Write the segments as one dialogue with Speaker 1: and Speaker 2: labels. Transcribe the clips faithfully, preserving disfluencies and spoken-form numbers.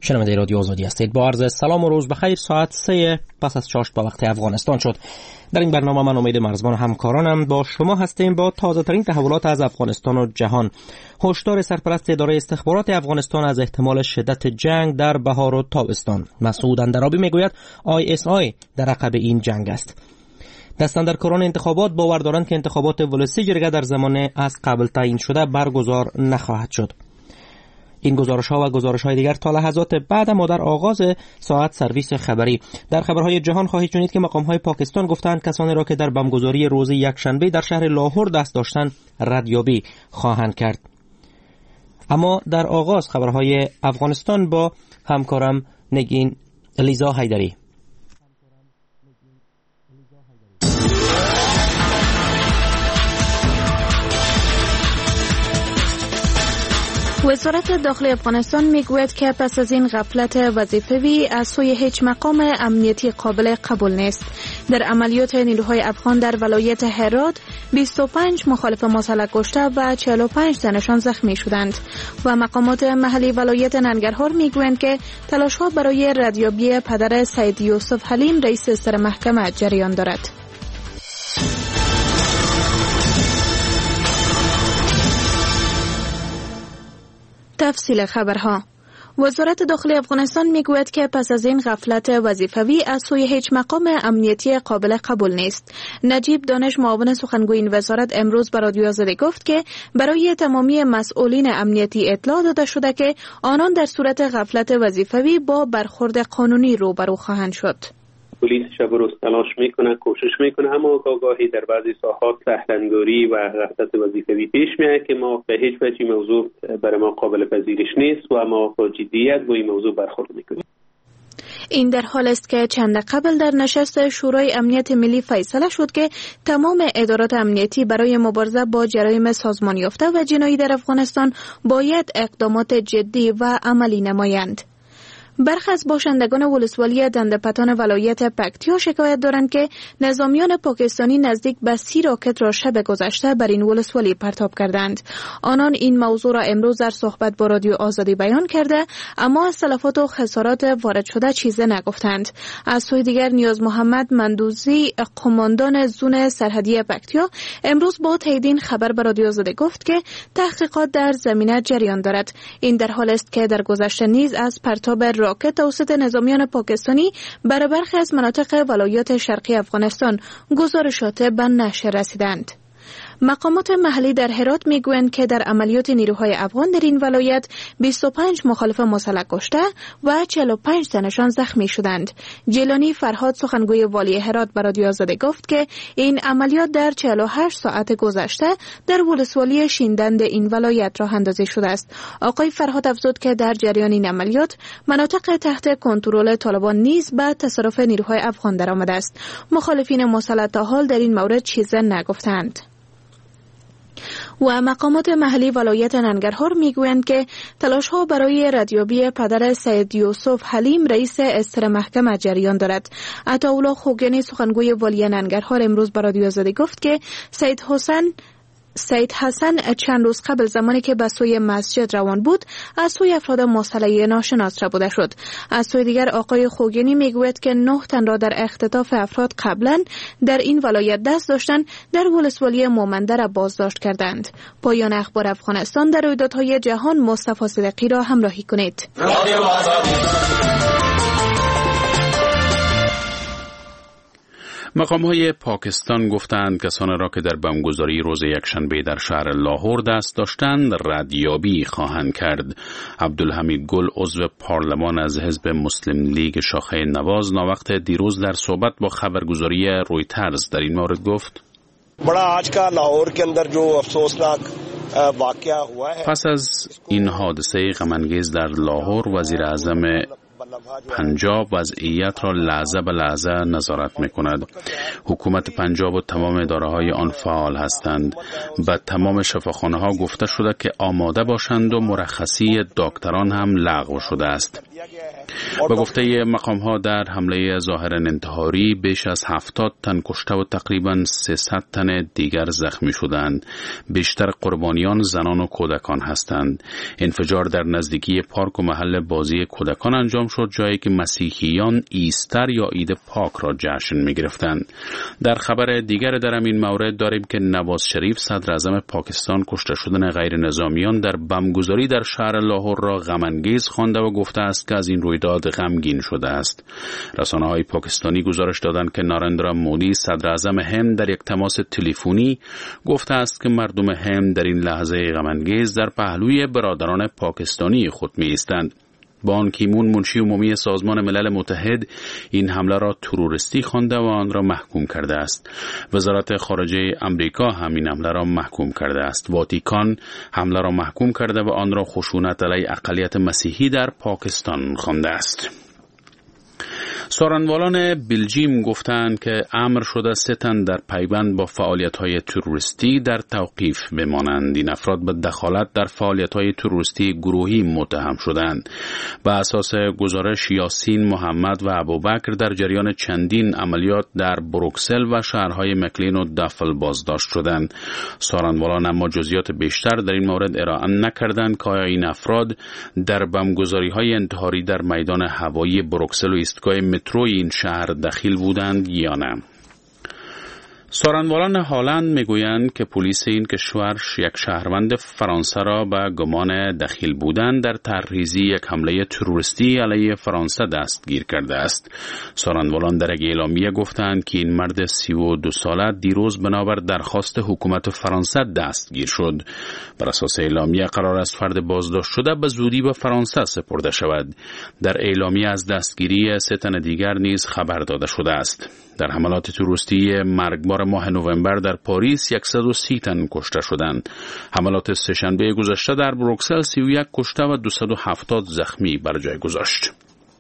Speaker 1: شنونده رادیو آزادی هستید. با عرض سلام و روز بخیر. ساعت سه پس از چاشت به وقت افغانستان شد. در این برنامه من امید مرزبان و همکارانم با شما هستیم با تازه ترین تحولات از افغانستان و جهان. هشدار سرپرست اداره استخبارات افغانستان از احتمال شدت جنگ در بهار و تابستان. مسعود اندرابی میگوید آی اس آی در عقب این جنگ است. دستاندرکاران انتخابات باور دارند که انتخابات ولسی جرگه در زمان از قبل تعیین شده برگزار نخواهد شد. این گزارش‌ها و گزارش‌های دیگر تا لحظات بعد ما در آغاز ساعت سرویس خبری. در خبرهای جهان خواهید شنید که مقام‌های پاکستان گفتند کسانی را که در بمبگذاری روز یکشنبه در شهر لاهور دست داشتند ردیابی خواهند کرد. اما در آغاز خبرهای افغانستان با همکارم نگین لیزا حیدری.
Speaker 2: وزارت داخلی افغانستان میگوید که پس از این غفلت وظیفوی از سوی هیچ مقام امنیتی قابل قبول نیست. در عملیات نیروهای افغان در ولایت هرات بیست و پنج مخالف مسلح کشته و چهل و پنج تنشان زخمی شدند و مقامات محلی ولایت ننگرهار میگویند که تلاش‌ها برای ردیابی پدر سید یوسف حلیم رئیس ستر محکمه جریان دارد. تفصیل خبرها. وزارت داخلی افغانستان میگوید که پس از این غفلت وظیفوی از سوی هیچ مقام امنیتی قابل قبول نیست. نجیب دانش معاون سخنگوی این وزارت امروز به رادیو آزادی گفت که برای تمامی مسئولین امنیتی اطلاع داده شده که آنان در صورت غفلت وظیفوی با برخورد قانونی روبرو خواهند شد.
Speaker 3: پلیس شب و روز تلاش میکنه، کوشش میکنه، اما آگاهی در بعضی ساحات سهلنگاری و غفلت وظیفوی پیش میاد که ما به هیچ وجه موضوع برای ما قابل پذیرش نیست و ما با جدیت با این موضوع برخورد میکنیم.
Speaker 2: این در حال است که چند قبل در نشست شورای امنیت ملی فیصله شد که تمام ادارات امنیتی برای مبارزه با جرایم سازمان یافته و جنایی در افغانستان باید اقدامات جدی و عملی نمایند. برخی از باشندگان ولسوالی دندپتان ولایت پکتیا شکایت دارند که نظامیان پاکستانی نزدیک به سی راکت را شب گذشته بر این ولسوالی پرتاب کردند. آنان این موضوع را امروز در صحبت با رادیو آزادی بیان کرده، اما از تلفات و خسارات وارد شده چیزی نگفتند. از سوی دیگر نیاز محمد مندوزی قماندان زون سرحدی پکتیا امروز با تایید خبر به رادیو آزادی گفت که تحقیقات در زمینه جریان دارد. این در حال است که در گذشته نیز از پرتاب راکت توسط نظامیان پاکستانی بر برخی از مناطق ولایات شرقی افغانستان گزارشات به نشر رسیدند. مقامات محلی در هرات میگویند که در عملیات نیروهای افغان در این ولایت بیست و پنج مخالف مسلح کشته و چهل و پنج تنشان زخمی شدند. جیلانی فرهاد سخنگوی والی هرات به رادیو آزادی گفت که این عملیات در چهل و هشت ساعت گذشته در ولسوالی شیندند این ولایت راه اندازی شده است. آقای فرهاد افزود که در جریان این عملیات مناطق تحت کنترل طالبان نیز به تصرف نیروهای افغان درآمده است. مخالفین مسلح تا حال در این مورد چیزی نگفتند. و مقامات محلی ولایت ننگرهار میگویند که تلاش‌ها برای ردیابی پدر سید یوسف حلیم رئیس ستر محکمه جریان دارد. عطاالله خوگانی سخنگوی والی ننگرهار امروز به رادیو آزادی گفت که سید حسین سید حسن چند روز قبل زمانی که به سوی مسجد روان بود از سوی افراد مسلح ناشناس ربوده شد. از سوی دیگر آقای خوگانی میگوید که نه تن را در اختطاف افراد قبلا در این ولایت دست داشتند در ولسوالی مومنده را بازداشت کردند. پایان اخبار افغانستان. در رویدادهای جهان مصطفی صدیقی را همراهی کنید.
Speaker 4: مقام‌های پاکستان گفتند کسانی را که در بمبگذاری روز یکشنبه در شهر لاهور دست داشتند ردیابی خواهند کرد. عبدالحمید گل عضو پارلمان از حزب مسلم لیگ شاخه نواز ناوقت دیروز در صحبت با خبرگزاری رویترز در این مورد گفت: پس از این حادثه غم انگیز در لاهور وزیر اعظم پنجاب وضعیت را لحظه به لحظه نظارت می‌کند. حکومت پنجاب و تمام اداره‌های آن فعال هستند. به تمام شفاخانه‌ها گفته شده که آماده باشند و مرخصی دکتران هم لغو شده است. به گفته مقام‌ها در حمله ظاهراً انتحاری بیش از هفتاد تن کشته و تقریباً سیصد تن دیگر زخمی شدند. بیشتر قربانیان زنان و کودکان هستند. انفجار در نزدیکی پارک و محل بازی کودکان انجام شد، جایی که مسیحیان ایستر یا عید پاک را جشن می‌گرفتند. در خبر دیگر در این مورد داریم که نواز شریف صدر اعظم پاکستان کشته شدن غیر نظامیان در بمبگذاری در شهر لاهور را غم‌انگیز خوانده و گفته است که از این رویداد غمگین شده است. رسانه‌های پاکستانی گزارش دادند که نارندرا مودی صدر اعظم هند در یک تماس تلفنی گفته است که مردم هند در این لحظه غم‌انگیز در پهلوی برادران پاکستانی خود می‌ایستند. بان کی مون منشی عمومی سازمان ملل متحد این حمله را تروریستی خوانده و آن را محکوم کرده است. وزارت خارجه امریکا هم این حمله را محکوم کرده است. واتیکان حمله را محکوم کرده و آن را خشونت علیه اقلیت مسیحی در پاکستان خوانده است. سارنوالان بلژیم گفتند که امر شده سه تن در پیوند با فعالیت‌های تروریستی در توقیف بمانند. این افراد به دخالت در فعالیت‌های تروریستی گروهی متهم شدند. بر اساس گزارش یاسین محمد و ابوبکر در جریان چندین عملیات در بروکسل و شهرهای مکلین و دافل بازداشت شدند. سارنوالان اما جزئیات بیشتر در این مورد ارائه نکردند که آیا این افراد در بمبگذاری‌های انتحاری در میدان هوایی بروکسل و ایستگاه متروی این شهر دخیل بودند یا نه. سارنوالان هالند میگویند که پلیس این کشور یک شهروند فرانسه را به گمان دخیل بودن در طرحریزی یک حمله تروریستی علیه فرانسه دستگیر کرده است. سارنوالان در یک اعلامیه گفتند که این مرد سی و دو ساله دیروز بنابر درخواست حکومت فرانسه دستگیر شد. بر اساس اعلامیه قرار است فرد بازداشت شده به زودی به فرانسه سپرده شود. در اعلامیه از دستگیری سه تن دیگر نیز خبر داده شده است. در حملات تروریستی مرگبار ماه نوامبر در پاریس صد و سی تن کشته شدند. حملات سه‌شنبه گذشته در بروکسل سی و یک کشته و دویست و هفتاد زخمی بر جای گذاشت.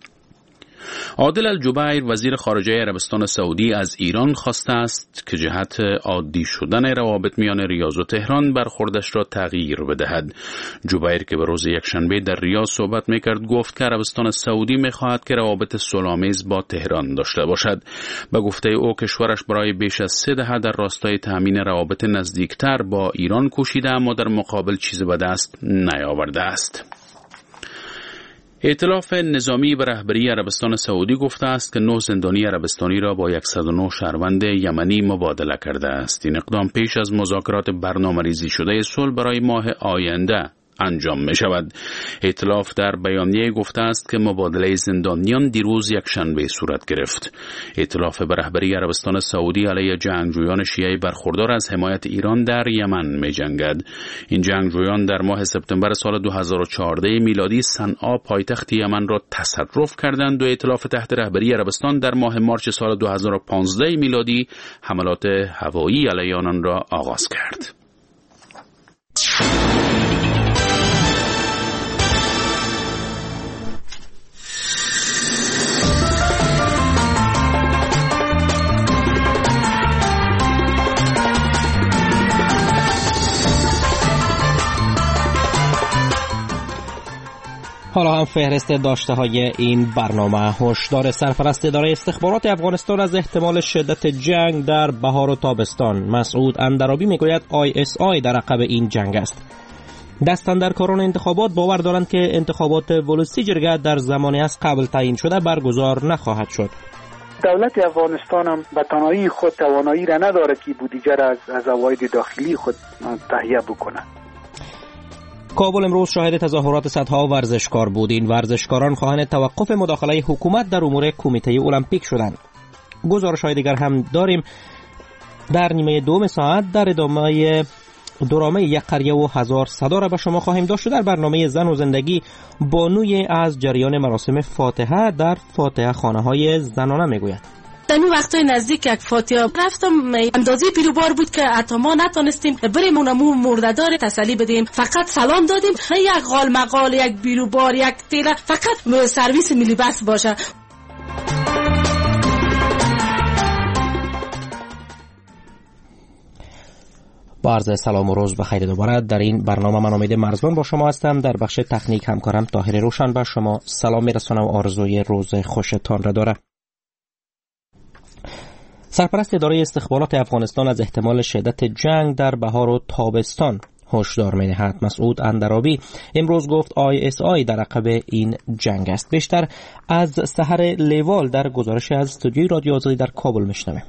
Speaker 4: عادل الجبیر وزیر خارجه عربستان سعودی از ایران خواسته است که جهت عادی شدن روابط میان ریاض و تهران برخوردش را تغییر بدهد. جبیر که به روز یکشنبه در ریاض صحبت میکرد گفت که عربستان سعودی میخواهد که روابط صلح‌آمیز با تهران داشته باشد. به گفته او کشورش برای بیش از سه دهه در راستای تامین روابط نزدیکتر با ایران کوشیده اما در مقابل چیزی به دست نیاورده است. ائتلاف نظامی به رهبری عربستان سعودی گفته است که نه زندانی عربستانی را با صد و نه شهروند یمنی مبادله کرده است. این اقدام پیش از مذاکرات برنامه‌ریزی شده صلح برای ماه آینده انجام می شود. ائتلاف در بیانیه گفته است که مبادله زندانیان دیروز یک شنبه صورت گرفت. ائتلاف به رهبری عربستان سعودی علیه جنگجویان شیعه برخوردار از حمایت ایران در یمن می جنگد. این جنگجویان در ماه سپتامبر سال دو هزار و چهارده میلادی صنعا پایتخت یمن را تصرف کردند و ائتلاف تحت رهبری عربستان در ماه مارس سال دو هزار و پانزده میلادی حملات هوایی علیه آنان را آغاز کرد.
Speaker 1: حالا هم فهرست داشته های این برنامه. هشدار سرپرست اداره استخبارات افغانستان از احتمال شدت جنگ در بهار و تابستان. مسعود اندرابی میگوید آی اس آی در عقب این جنگ است. دستاندرکاران انتخابات باور دارند که انتخابات ولسی جرگه در زمانی از قبل تعیین شده برگزار نخواهد شد.
Speaker 5: دولت افغانستان هم به تنهایی خود توانایی را نداره که بودجه را از از عواید داخلی خود تهیه بکنه.
Speaker 1: کابل امروز شاهد تظاهرات صدها ورزشکار بود. این ورزشکاران خواهان توقف مداخله حکومت در امور کمیته المپیک شدند. گزارش‌های دیگر هم داریم. در نیمه دوم ساعت در ادامه درامه یک قریه و هزار صدا را به شما خواهیم داشت. در برنامه زن و زندگی بانوی از جریان مراسم فاتحه در فاتحه خانه های زنانه میگوید.
Speaker 6: در این وقتای نزدیک یک فاتحه رفتم، اندازه پیروبار بود که حتی ما نتونستیم بریم اونمو مرده‌دار تسلی بدیم، فقط سلام دادیم. نه یک غال مقال، یک پیروبار، یک تیله، فقط سرویس ملی بس باشه.
Speaker 1: با عرض سلام و روز بخیر دوباره. در این برنامه من امید مرزبان با شما هستم. در بخش تکنیک همکارم طاهر روشن به شما سلام میرسونم و آرزوی روز خوشتان را داره. سرپرست اداره استخبارات افغانستان از احتمال شدت جنگ در بهار و تابستان هشدار می‌دهد. مسعود اندرابی امروز گفت آی اس آی در عقب این جنگ است. بیشتر از سحر لیوال در گزارش از استودیوی رادیو آزادی در کابل میشنویم.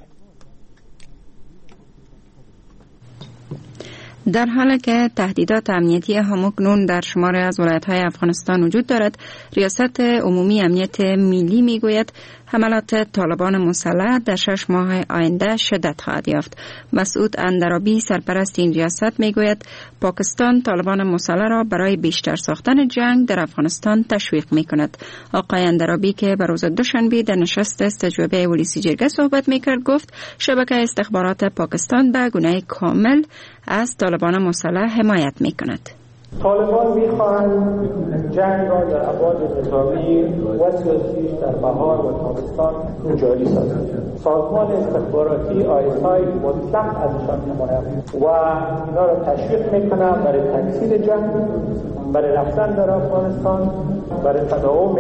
Speaker 7: در حالی که تهدیدات امنیتی همکنون در شمار از ولایت‌های افغانستان وجود دارد، ریاست عمومی امنیت ملی میگوید حملات طالبان مسلح در شش ماه آینده شدت خواهد یافت. مسعود اندرابی سرپرست این ریاست میگوید پاکستان طالبان مسلح را برای بیشتر ساختن جنگ در افغانستان تشویق میکند. آقای اندرابی که به روز دوشنبه در نشست استجوابه ولسی جرگه صحبت میکرد گفت شبکه استخبارات پاکستان به گونه کامل از طالبان مسلح حمایت میکند.
Speaker 8: طالبان می‌خواهند جنگ را در ابعاد نظامی و سیاسیش در بهار و تابستان جاری سازند. سازمان استخباراتی آی اس آی مطلق ازشان حمایت و اینا را تشویق می‌کنند برای تکثیر جنگ، برای رفتن در افغانستان، برای تداوم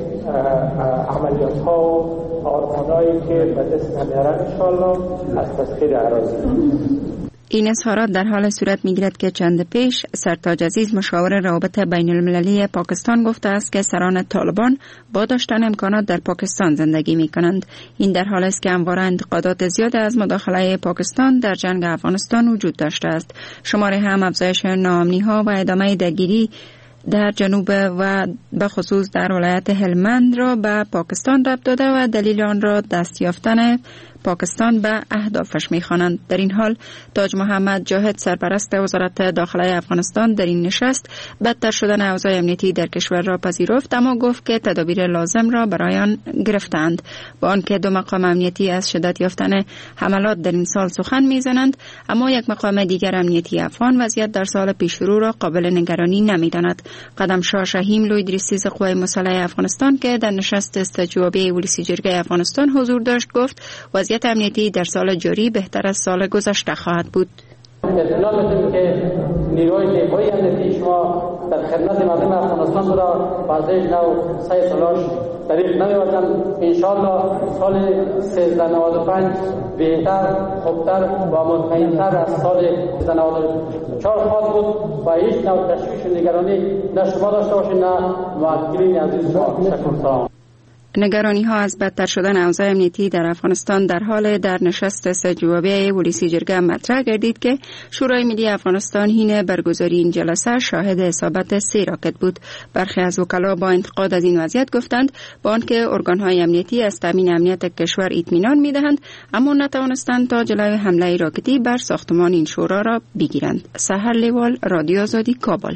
Speaker 8: عملیات‌ها و آرمان‌هایی که به دست نمیارن انشاءالله از تسخیر اراضی.
Speaker 7: این اظهارات در حال صورت می‌گیرد که چند پیش سرتاج عزیز مشاور روابط بین المللی پاکستان گفته است که سران طالبان با داشتن امکانات در پاکستان زندگی می‌کنند. این در حالی است که همواره انتقادات زیاد از مداخله پاکستان در جنگ افغانستان وجود داشته است. شماره هم افزایش ناامنی‌ها و ادامه درگیری در جنوب و به خصوص در ولایت هلمند را به پاکستان ربط داده و دلیل آن را دست یافتن پاکستان به اهدافش می‌خوانند. در این حال تاج محمد جاهد سرپرست وزارت داخله افغانستان در این نشست بدتر شدن اوضاع امنیتی در کشور را پذیرفت، اما گفت که تدابیر لازم را برای آن گرفتند. با آنکه دو مقام امنیتی از شدت یافتن حملات در این سال سخن می‌زنند، اما یک مقام دیگر امنیتی افغان وضعیت در سال پیشرو را قابل نگرانی نمی‌داند. قدمشاه شهیم لوی رئیس قوای مسلح افغانستان که در نشست استجوابی ولسی جرگه افغانستان حضور داشت گفت وضعیت امنیتی در سال جاری بهتر از سال گذشته خواهد بود.
Speaker 9: اطلاع می‌دیم که نیروی دفاعی امنیتی شما در خدمت مردم افغانستان را بازش نو سه سالاش طریق نمی‌بردن. انشاءالله سال سیزده نود و پنج بهتر، خوبتر و مطمئن‌تر از سال سیزده نود و چهار خواهد بود و هیچ نوع تشویش و نگرانی نه شما داشته باشید نه معتقلین عزیز ما. تشکر. سلام.
Speaker 7: نگرانی ها از بدتر شدن اوضاع امنیتی در افغانستان در حال در نشست استجوابی ولسی جرگه مطرح گردید که شورای ملی افغانستان حین برگزاری این جلسه شاهد اصابت سه راکت بود. برخی از وکلا با انتقاد از این وضعیت گفتند با آنکه ارگان‌های امنیتی از تامین امنیت کشور اطمینان می‌دهند اما نتوانستند تا جلوی حمله راکتی بر ساختمان این شورا را بگیرند. سحر لیوال، رادیو آزادی، کابل.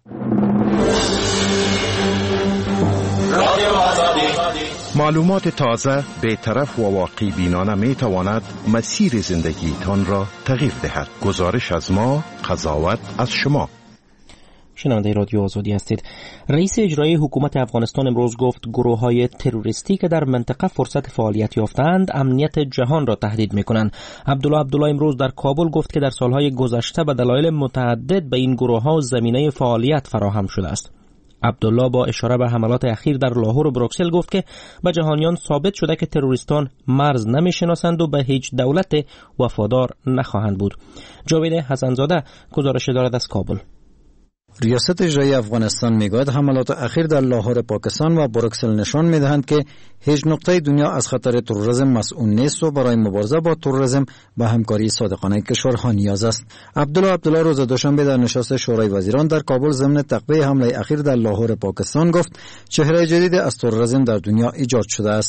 Speaker 10: معلومات تازه، بی‌طرف و واقعی بینانه می تواند مسیر زندگیتان را تغییر دهد. گزارش از ما، قضاوت از شما.
Speaker 1: شنونده رادیو آزادی هستید. رئیس اجرایی حکومت افغانستان امروز گفت گروه‌های تروریستی که در منطقه فرصت فعالیت یافتند امنیت جهان را تهدید می‌کنند. عبدالله عبدالله امروز در کابل گفت که در سالهای گذشته به دلایل متعدد به این گروه‌ها زمینه فعالیت فراهم شده است. عبدالله با اشاره به حملات اخیر در لاهور و بروکسل گفت که به جهانیان ثابت شده که تروریستان مرز نمی‌شناسند و به هیچ دولت وفادار نخواهند بود. جاوید حسن‌زاده گزارش دارد از کابل.
Speaker 11: ریاست اجرایی افغانستان میگوید حملات اخیر در لاهور پاکستان و بروکسل نشان میدهند که هیچ نقطه دنیا از خطر تروریسم مسئول نیست و برای مبارزه با تروریسم به همکاری صادقانه کشورها نیاز است. عبدالله عبدالله روز دوشنبه در نشست شورای وزیران در کابل ضمن تقویه حمله اخیر در لاهور پاکستان گفت چهره جدید از تروریسم در دنیا ایجاد شده است.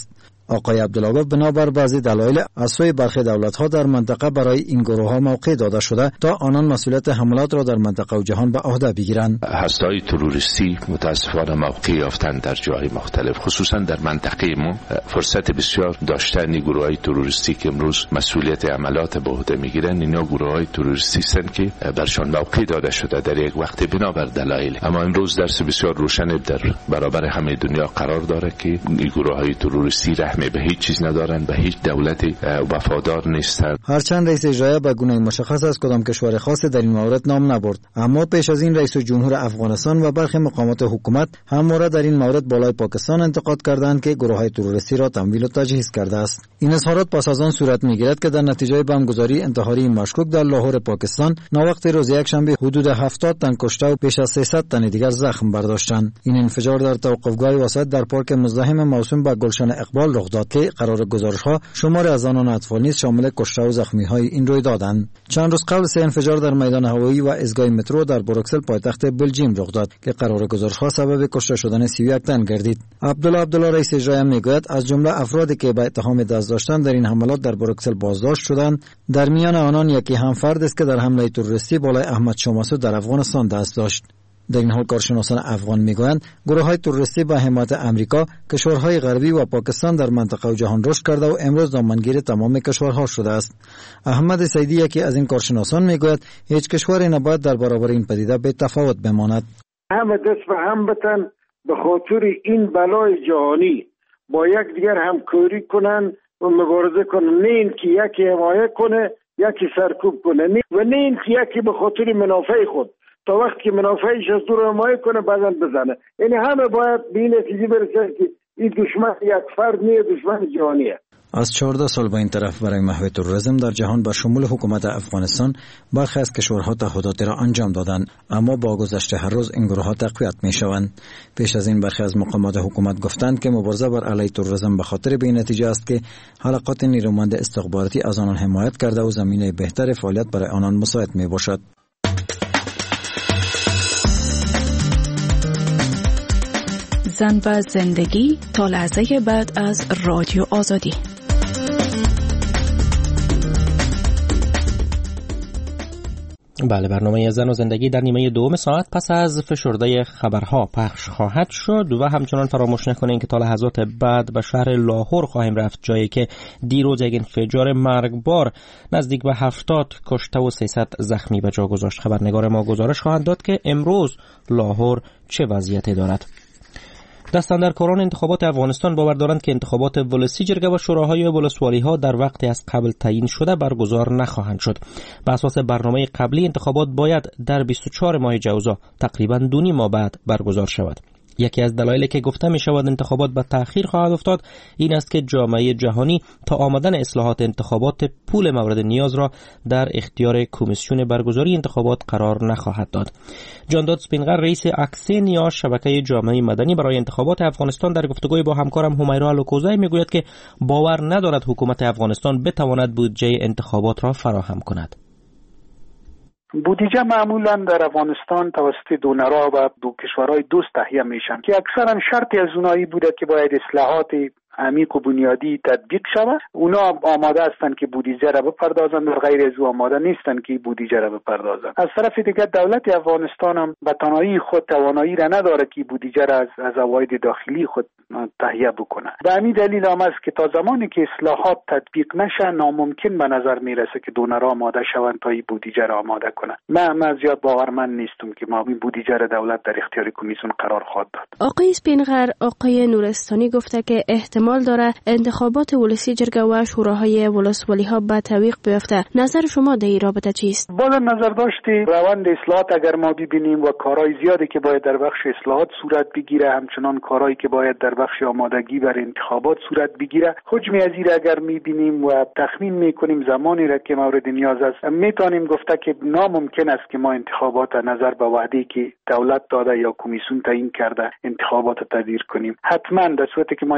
Speaker 11: آقای عبدالله گفت بنابر بعضی دلایل از سوی برخی دولت‌ها در منطقه برای این گروه‌ها موقع داده شده تا آنان مسئولیت حملات را در منطقه و جهان به عهده بگیرند.
Speaker 12: هسته‌های تروریستی متاسفانه موقع یافتند در جاهای مختلف، خصوصا در منطقه ما فرصت بسیار داشتن گروه‌های تروریستی که امروز مسئولیت عملات به عهده میگیرند. اینا گروه‌های تروریستی هستند که برشان موقع داده شده در یک وقت بنابر دلایل. اما امروز درس بسیار روشن در برابر همه دنیا قرار داره که این گروه‌های تروریستی رحم به هیچ چیز ندارند، به هیچ دولت وفادار نیستند.
Speaker 11: هرچند رئیس اجرایی به گونه مشخص از کدام کشور خاصی در این مورد نام نبرد، اما پیش از این رئیس جمهور افغانستان و برخی مقامات حکومت همواره در این مورد بالای پاکستان انتقاد کردند که گروه‌های تروریستی را تمویل و تجهیز کرده است. این اظهارات پس از آن صورت می‌گیرد که در نتیجه بمبگذاری انتحاری مشکوک در لاهور پاکستان ناوقت روز یکشنبه حدود هفتاد تن کشته و بیش از سیصد تن دیگر زخم برداشتند. این انفجار در توقفگاه وسط در پارک مزدحم موسوم به گلشن اقبال رخ داد که قرار گزارش‌ها شمار از آنان اطفال نیز شامل کشته و زخمی‌های این رویدادند. چند روز قبل سه انفجار در میدان هوایی و ایستگاه مترو در بروکسل پایتخت بلژیم رخ داد که قرار گزارش‌ها سبب کشته شدن سی و یک تن گردید. عبدالله عبدالله رئیس اجرایی میگوید از جمله افرادی که به اتهام دست داشتن در این حملات در بروکسل بازداشت شدند، در میان آنان یکی هم فرد است که در حمله تروریستی بالای احمد شاه مسعود در افغانستان دست داشت. در این حال کارشناسان افغان میگویند گروه‌های تروریستی با حمایت امریکا، کشورهای غربی و پاکستان در منطقه و جهان رشد کرده و امروز دامنگیر تمام کشورها شده است. احمد سیدی یکی از این کارشناسان میگوید هیچ کشوری نباید در برابر این پدیده به تفاوت بماند.
Speaker 13: همه دست به هم بتن به خاطر این بلای جهانی با یک دیگر همکاری کنن و مبارزه کنن، نه این که یکی حمایت کنه یکی سرکوب کنه و نه این که یکی به خاطر منافع خود تا وقتی که منافعش از دور حمایت کنه بعداً بزنه. یعنی همه باید به این نتیجه برسن که این دشمن یک فرد نیست، دشمن جهانیه.
Speaker 11: از چهارده سال به این طرف برای محو تروریسم در جهان با شمول حکومت افغانستان برخی از کشورها تعهدات را انجام دادند، اما با گذشت هر روز این گروه‌ها تقویت می‌شوند. پیش از این برخی از مقامات حکومت گفتند که مبارزه بر علیه تروریسم به خاطر به این نتیجه است که حلقات نیرومند استخباراتی از آنان حمایت کرده و زمینه بهتر فعالیت برای آنان مساعد می‌باشد.
Speaker 2: زن و زندگی تا لحظه بعد از رادیو آزادی.
Speaker 1: بله، برنامه زن و زندگی در نیمه دوم ساعت پس از فشرده خبرها پخش خواهد شد و همچنان فراموش نکنین که تا لحظات بعد به شهر لاهور خواهیم رفت، جایی که دیروز یک انفجار مرگبار نزدیک به هفتاد کشته و سیصد زخمی به جا گذاشت. خبرنگار ما گزارش خواهد داد که امروز لاهور چه وضعیتی دارد. دستاندرکاران انتخابات افغانستان باور دارند که انتخابات ولسی جرگه و شوراهای ولسوالی ها در وقتی از قبل تعیین شده برگزار نخواهند شد. بر اساس برنامه قبلی انتخابات باید در بیست و چهار ماه جوزا، تقریباً دو نیم ماه بعد برگزار شود. یکی از دلایلی که گفته می شود انتخابات به تأخیر خواهد افتاد این است که جامعه جهانی تا آمدن اصلاحات انتخابات پول مورد نیاز را در اختیار کمیسیون برگزاری انتخابات قرار نخواهد داد. جانداد سپینغر رئیس اکسین یا شبکه جامعه مدنی برای انتخابات افغانستان در گفتگوی با همکارم همیرا الوکوزی میگوید که باور ندارد حکومت افغانستان بتواند بودجه انتخابات را فراهم کند.
Speaker 5: بودجه معمولا در افغانستان توسط دونرها و دو کشورهای دوست تهیه میشن که اکثرا شرطی از اونایی بوده که باید اصلاحات عمیق و بنیادی تطبیق شود. اونا آماده هستند که بودجه را بپردازند و غیر از او آماده نیستند که بودجه را بپردازند. از طرف دیگر دولت افغانستان هم به تنهایی خود توانایی را نداره که بودجه را از از عواید داخلی خود تهیه بکنه. به همین دلیل هم است که تا زمانی که اصلاحات تطبیق نشه ناممکن به نظر میرسه که دونرها آماده شوند تا این بودجه را آماده کنند. من من زیاد باورمند نیستم که ما این بودجه را دولت در اختیار کمیسیون قرار خواهد داد.
Speaker 14: آقای سپینغر، آقای نورستانی گفته که احتمال داره انتخابات ولسی جرگه و شوراهای ولسوالی ها به تعویق بیفته. نظر شما در این رابطه چیست؟
Speaker 5: باز نظر داشتی روند اصلاحات اگر ما ببینیم و کارهای زیادی که باید در بخش اصلاحات صورت بگیره، همچنان کارهایی که باید در بخش آمادگی برای انتخابات صورت بگیره، حجم از این اگر میبینیم و تخمین میکنیم زمانی را که مورد نیاز است، میتونیم گفته که ناممکن است که ما انتخابات نظر به وعده‌ای که دولت داده یا کمیسیون تعیین کرده انتخابات تدبیر کنیم. حتما در صورتی که ما اصلاحات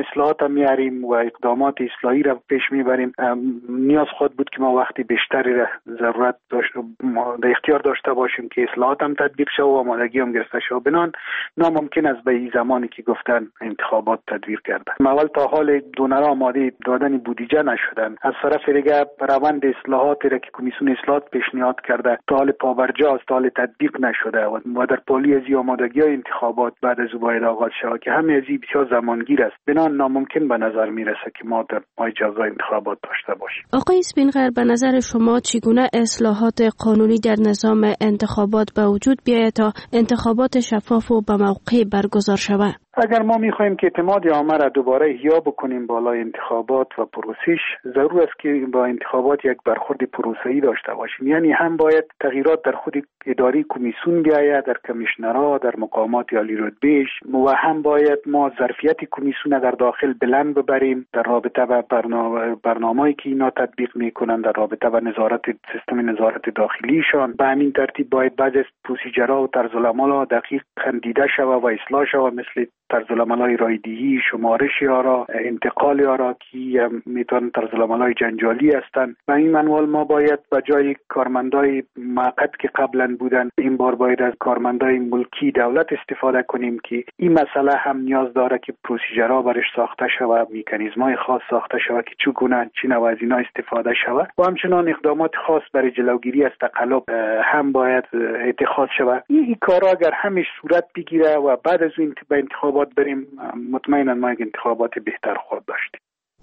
Speaker 5: میاریم و اقدامات اصلاحی را پیش میبریم. نیاز خود بود که ما وقتی بیشتری را ضرورت داشت در اختیار داشته باشیم که اصلاحات هم تطبیق شود و آمادگی هم گرفته شود. بنان ناممکن است به این زمانی که گفتن انتخابات تدبیر کردن. اول تا حال دونرها آماده دادن بودجه نشدن. از طرف دیگه روند اصلاحاتی را که کمیسیون اصلاحات پیشنهاد کرده تا حال پابرجاست، تا حال تطبیق نشده و در پالی از آمادگی انتخابات بعد از باید آغاز شود که همه از این بسیار زمانگیر است. بنان ناممکن به نظر میرسه که ما در ماه جزای انتخابات داشته باشیم.
Speaker 14: آقای اسپینغر، به نظر شما چگونه اصلاحات قانونی در نظام انتخابات به وجود بیاید تا انتخابات شفاف و به موقع برگزار شود؟
Speaker 5: اگر ما میخواهیم که اعتماد عامه را دوباره احیا بکنیم بالای انتخابات و پروسش، ضرور است که با انتخابات یک برخورد پروسه‌ای داشته باشیم. یعنی هم باید تغییرات در خود اداره کمیسیون بیاید، در کمیشنرها، در مقامات عالی رتبهش، و هم باید ما ظرفیت کمیسیون در داخل بلند ببریم در رابطه با برنامه برنامه‌ای که اینا تطبیق میکنن، در رابطه با نظارت سیستم نظارت داخلیشان. به همین ترتیب باید بعضی از پروسیجرها و طرزالعمل‌ها دقیق دیده شود و اصلاح شود، مثل طرزالعمل‌های رایدهی، شمارش آرا، انتقال آرا که میتونن طرزالعمل‌های جنجالی هستند. و این منوال ما باید به جای کارمندای موقت که قبلا بودن، این بار باید از کارمندای ملکی دولت استفاده کنیم که این مسئله هم نیاز داره که پروسیجرها برش ساخته شود، مکانیزم‌های خاص ساخته شود که چگونه چه نوع از اینا استفاده شود، و همچنان اقدامات خاص برای جلوگیری از تقلب هم باید اتخاذ شود. این کارا اگر همش صورت بگیره و بعد از این انتخابات بریم، مطمئنا ما یک انتخابات بهتر خواهد داشتیم.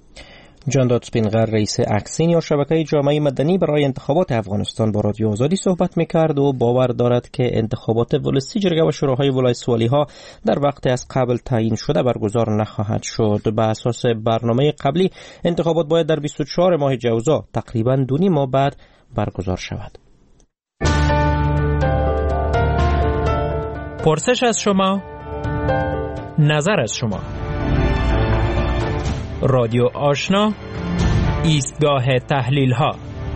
Speaker 1: جانداد اسپینغر، رئیس اکسین یا شبکه جامعه مدنی برای انتخابات افغانستان، با رادیو آزادی صحبت میکرد و باور دارد که انتخابات ولسی جرگه و شوراهای ولایت‌والی ها در وقت از قبل تعیین شده برگزار نخواهد شد. به اساس برنامه قبلی انتخابات باید در بیست و چهار ماه جوزا، تقریباً دو نیم ماه بعد برگزار شود.
Speaker 15: پرسش از شما، نظر از شما. رادیو آشنا، ایستگاه تحلیل ها.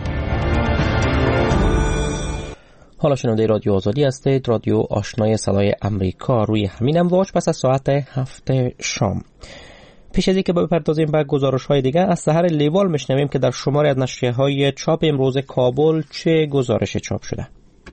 Speaker 1: حالا شنونده رادیو آزادی هستید، رادیو آشنای صدای امریکا روی همین امواج پس از ساعت هفت شام. پیش از اینکه بپردازیم به گزارش‌های دیگه، از سحر لیوال میشنویم که در شماره از نشریه‌های چاپ امروز کابل چه گزارش چاپ شده.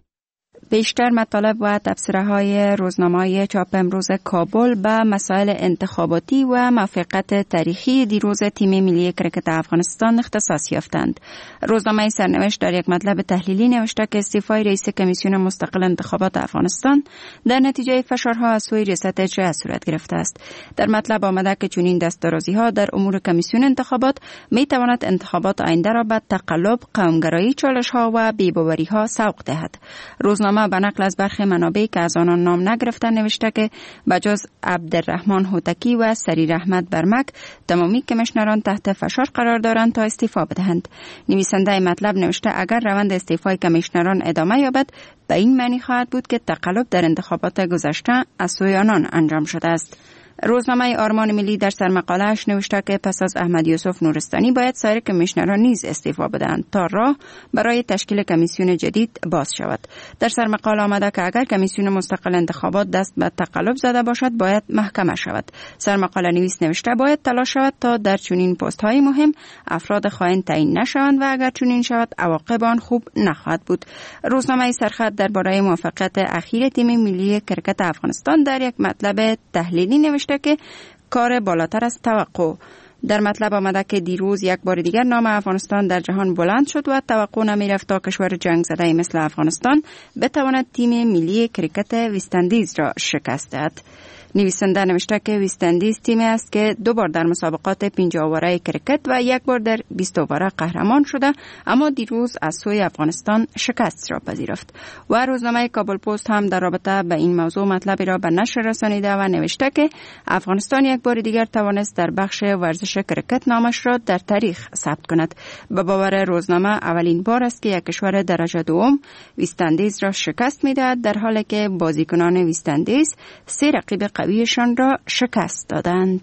Speaker 7: بیشتر مطالب و تبصره‌های روزنامه‌های چاپ امروز کابل به مسائل انتخاباتی و موفقیت تاریخی دیروز تیم ملی کرکت افغانستان اختصاص یافتند. روزنامه سرنوشت در یک مطلب تحلیلی نوشته که استعفای رئیس کمیسیون مستقل انتخابات افغانستان در نتیجه فشارها از سوی ریاست اجرایی صورت گرفته است. در مطلب آمده که چنین دست‌درازی‌ها در امور کمیسیون انتخابات می‌تواند انتخابات آینده را به تقلب، قومگرایی، چالش‌ها و بی‌باوری‌ها سوق دهد. روزنامه به نقل از برخی منابع که از آنان نام نگرفته نوشته که بجز عبدالرحمن هوتکی و سریر احمد برمک، تمامی کمیشنران تحت فشار قرار دارند تا استعفا بدهند. نویسنده مطلب نوشته اگر روند استعفای کمیشنران ادامه یابد، به این معنی خواهد بود که تقلب در انتخابات گذشته از سوی آنان انجام شده است. روزنامه آرمان ملی در سرمقاله‌اش نوشته که پس از احمد یوسف نورستانی باید سایر کمیشنران نیز استعفا بدهند تا راه برای تشکیل کمیسیون جدید باز شود. در سرمقاله آمده که اگر کمیسیون مستقل انتخابات دست به تقلب زده باشد، باید محکمه شود. سرمقاله نویس نوشته باید تلاش شود تا در چنین پست‌های مهم افراد خائن تعیین نشوند و اگر چنین شود عواقب آن خوب نخواهد بود. روزنامه سرخط درباره موفقیت اخیر تیم ملی کرکت افغانستان در یک مطلب تحلیلی نوشته که کار بالاتر از توقع. در مطلب آمده که دیروز یک بار دیگر نام افغانستان در جهان بلند شد و توقع نمی‌رفت تا کشور جنگ زده مثل افغانستان بتواند تیم ملی کرکت وست‌اندیز را شکست دهد. نویسنده نوشته که وست‌اندیز تیمی است که دو بار در مسابقات پنجاه اووره کرکت و یک بار در بیست اووره قهرمان شده، اما دیروز از سوی افغانستان شکست را پذیرفت. و روزنامه کابل پست هم در رابطه به این موضوع مطلبی را به نشر رسانیده و نوشته که افغانستان یک بار دیگر توانست در بخش ورزش کرکت نامش را در تاریخ ثبت کند. به باور روزنامه اولین بار است که یک کشور درجه دوم وست‌اندیز را شکست می‌دهد، در حالی که بازیکنان وست‌اندیز سه رقیب قویشان را شکست دادند.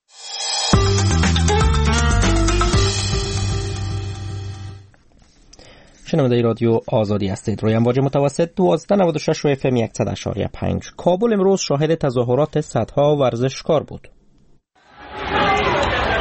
Speaker 1: شنونده رادیو آزادی هستید. روی امواج متوسط دوازده نود و شش و اف ام صد و پنج. کابل امروز شاهد تظاهرات صدها ورزشکار بود.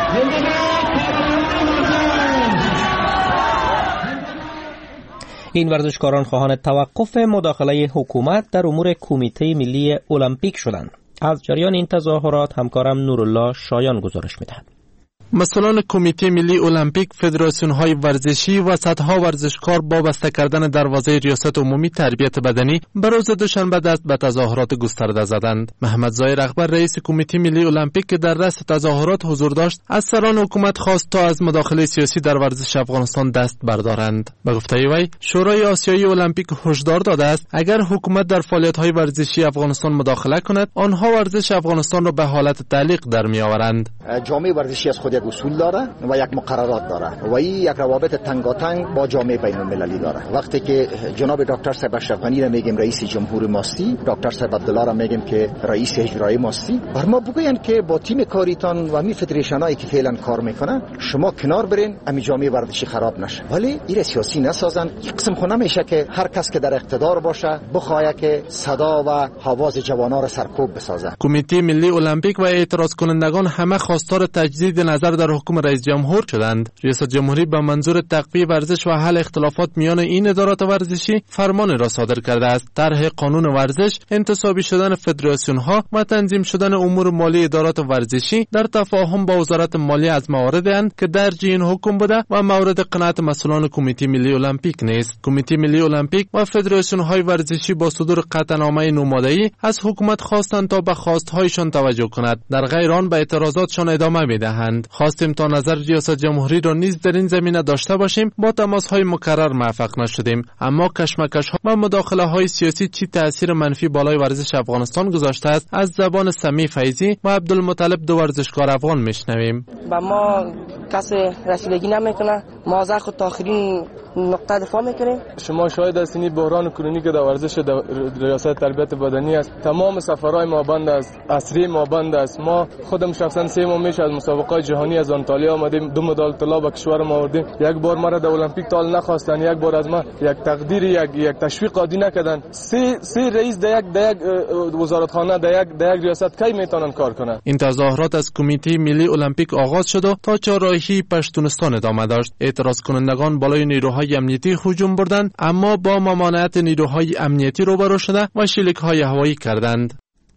Speaker 1: این ورزشکاران خواهان توقف مداخله حکومت در امور کمیته ملی المپیک شدند. از جریان این تظاهرات همکارم نورالله شایان گزارش می‌دهد.
Speaker 16: مسئولان کمیته ملی المپیک، فدراسیون‌های ورزشی و صدها ورزشکار با بسته کردن دروازه ریاست عمومی تربیت بدنی به روز دوشنبه دست به تظاهرات گسترده زدند. محمد زاهر رهبر رئیس کمیته ملی المپیک که در رأس تظاهرات حضور داشت، از سران حکومت خواست تا از مداخله سیاسی در ورزش افغانستان دست بردارند. به گفته وی، شورای آسیایی المپیک هشدار داده است اگر حکومت در فعالیت‌های ورزشی افغانستان مداخله کند، آنها ورزش افغانستان را به حالت تعلیق در می‌آورند.
Speaker 17: جامعه ورزشی از خود یک اصول داره و یک مقررات داره و این یک روابط تنگاتنگ با جامعه بین المللی داره. وقتی که جناب دکتر صاحب اشرف غنی را میگیم رئیس جمهور ماستی، دکتر صاحب عبدالله را میگیم که رئیس اجرایی ماستی، بر ما بگوین که با تیم کاریتان و می فدریشنایی که فعلا کار میکنن شما کنار برین امی جامعه ورزشی خراب نشه. ولی این سیاسی نسازن. یک قسم خو نمیشه که هر کس که در اقتدار باشه بخواد که صدا و حواس جوانان را سرکوب بسازه.
Speaker 16: کمیته ملی المپیک و اعتراض کنندگان همه خواستار تجدید نظر در حکم رئیس جمهور شدند. ریاست جمهوری به منظور تقویت ورزش و حل اختلافات میان این ادارات ورزشی فرمان را صادر کرده است. طرح قانون ورزش، انتصابی شدن فدراسیون ها و تنظیم شدن امور مالی ادارات ورزشی در تفاهم با وزارت مالیه از مواردی اند که درج این حکم بوده و مورد قناعت مسئولان کمیته ملی المپیک نیست. کمیته ملی المپیک و فدراسیون های ورزشی با صدور قطعنامه نماده‌ای از حکومت خواستند تا به خواست‌هایشان توجه کند، در غیر آن به اعتراضاتشان ادامه می‌دهند. خواستیم تا نظر ریاست جمهوری را نیز در این زمینه داشته باشیم، با تماس‌های مکرر موفق نشدیم، اما کشمکش‌ها و مداخله‌های سیاسی چی تأثیر منفی بالای ورزش افغانستان گذاشته است، از زبان سمی فیضی و عبدالمطلب دو ورزشکار افغان میشنویم.
Speaker 18: با ما کسی رسیدگی نمیکنه، ما از خود تا آخرین نقطه دفاع میکنیم.
Speaker 19: شما شاهد هستین بحران کرونی که در ورزش ریاست تربیت بدنی است. تمام سفرهای ما بند است، اسری ما بند است. ما خودم شخصا سه ماه میشه از مسابقات جهانی از آنتالیا آمدیم، دو مدال طلا به کشور ما آوردیم. یک بار مرا در المپیک تال نخواستن، یک بار از ما یک تقدیر یک یک تشویق عادی نکردن. سه سه رئیس در یک در یک وزارتخانه در یک در یک ریاست کی میتونن کار کنن؟
Speaker 16: این تظاهرات از کمیته ملی المپیک آغاز شد و تا چهارراهی پشتونستان ادامه داشت. اعتراض کنندگان بالای نیروهای امنیتی هجوم بردند، اما با ممانعت نیروهای امنیتی روبرو شده و شلیک‌های هوایی کردند.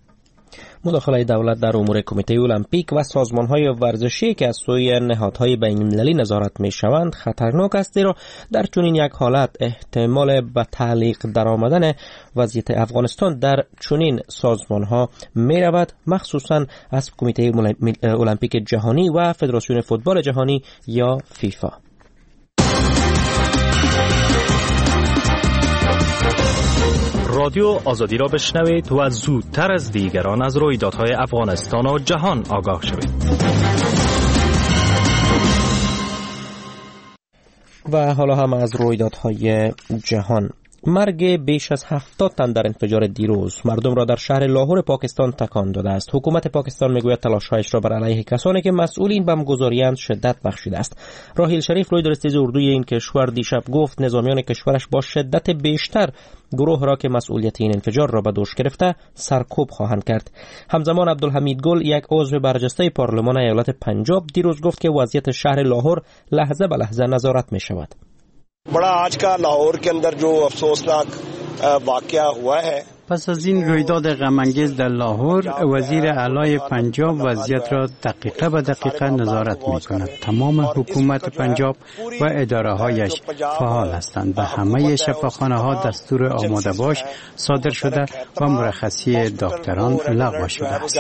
Speaker 1: مداخله دولت در امور کمیته المپیک و سازمان‌های ورزشی که از سوی نهادهای بین‌المللی نظارت می‌شوند خطرناک است، را در چنین یک حالت احتمال به تعلیق درآمدن وضعیت افغانستان در چنین سازمان‌ها می‌رود، مخصوصاً از کمیته المپیک جهانی و فدراسیون فوتبال جهانی یا فیفا.
Speaker 15: رادیو آزادی را بشنوید و زودتر از دیگران از رویدادهای افغانستان و جهان آگاه شوید.
Speaker 1: و حالا هم از رویدادهای جهان. مرگ بیش از هفتاد تن در انفجار دیروز مردم را در شهر لاهور پاکستان تکان داده است. حکومت پاکستان میگوید تلاش‌هایش را بر علیه کسانی که مسئول این بمبگذاری‌اند شدت بخشیده است. راحیل شریف روی درستیز اردوی این کشور دیشب گفت نظامیان کشورش با شدت بیشتر گروه را که مسئولیت این انفجار را به دوش گرفته سرکوب خواهند کرد. همزمان عبدالحمید گل، یک عضو برجسته پارلمان ایالت پنجاب، دیروز گفت که وضعیت شهر لاهور لحظه به لحظه نظارت می شود.
Speaker 20: बड़ा आज का लाहौर के अंदर जो अफसोसनाक वाकया हुआ है.
Speaker 21: پس از این رویداد غم‌انگیز در لاهور، وزیر اعلی پنجاب وضعیت را دقیقه به دقیقه نظارت می‌کند. تمام حکومت پنجاب و اداره‌هایش فعال هستند. به همه شفاخانه‌ها دستور آماده باش صادر شده و مرخصی دکتران لغو شده است.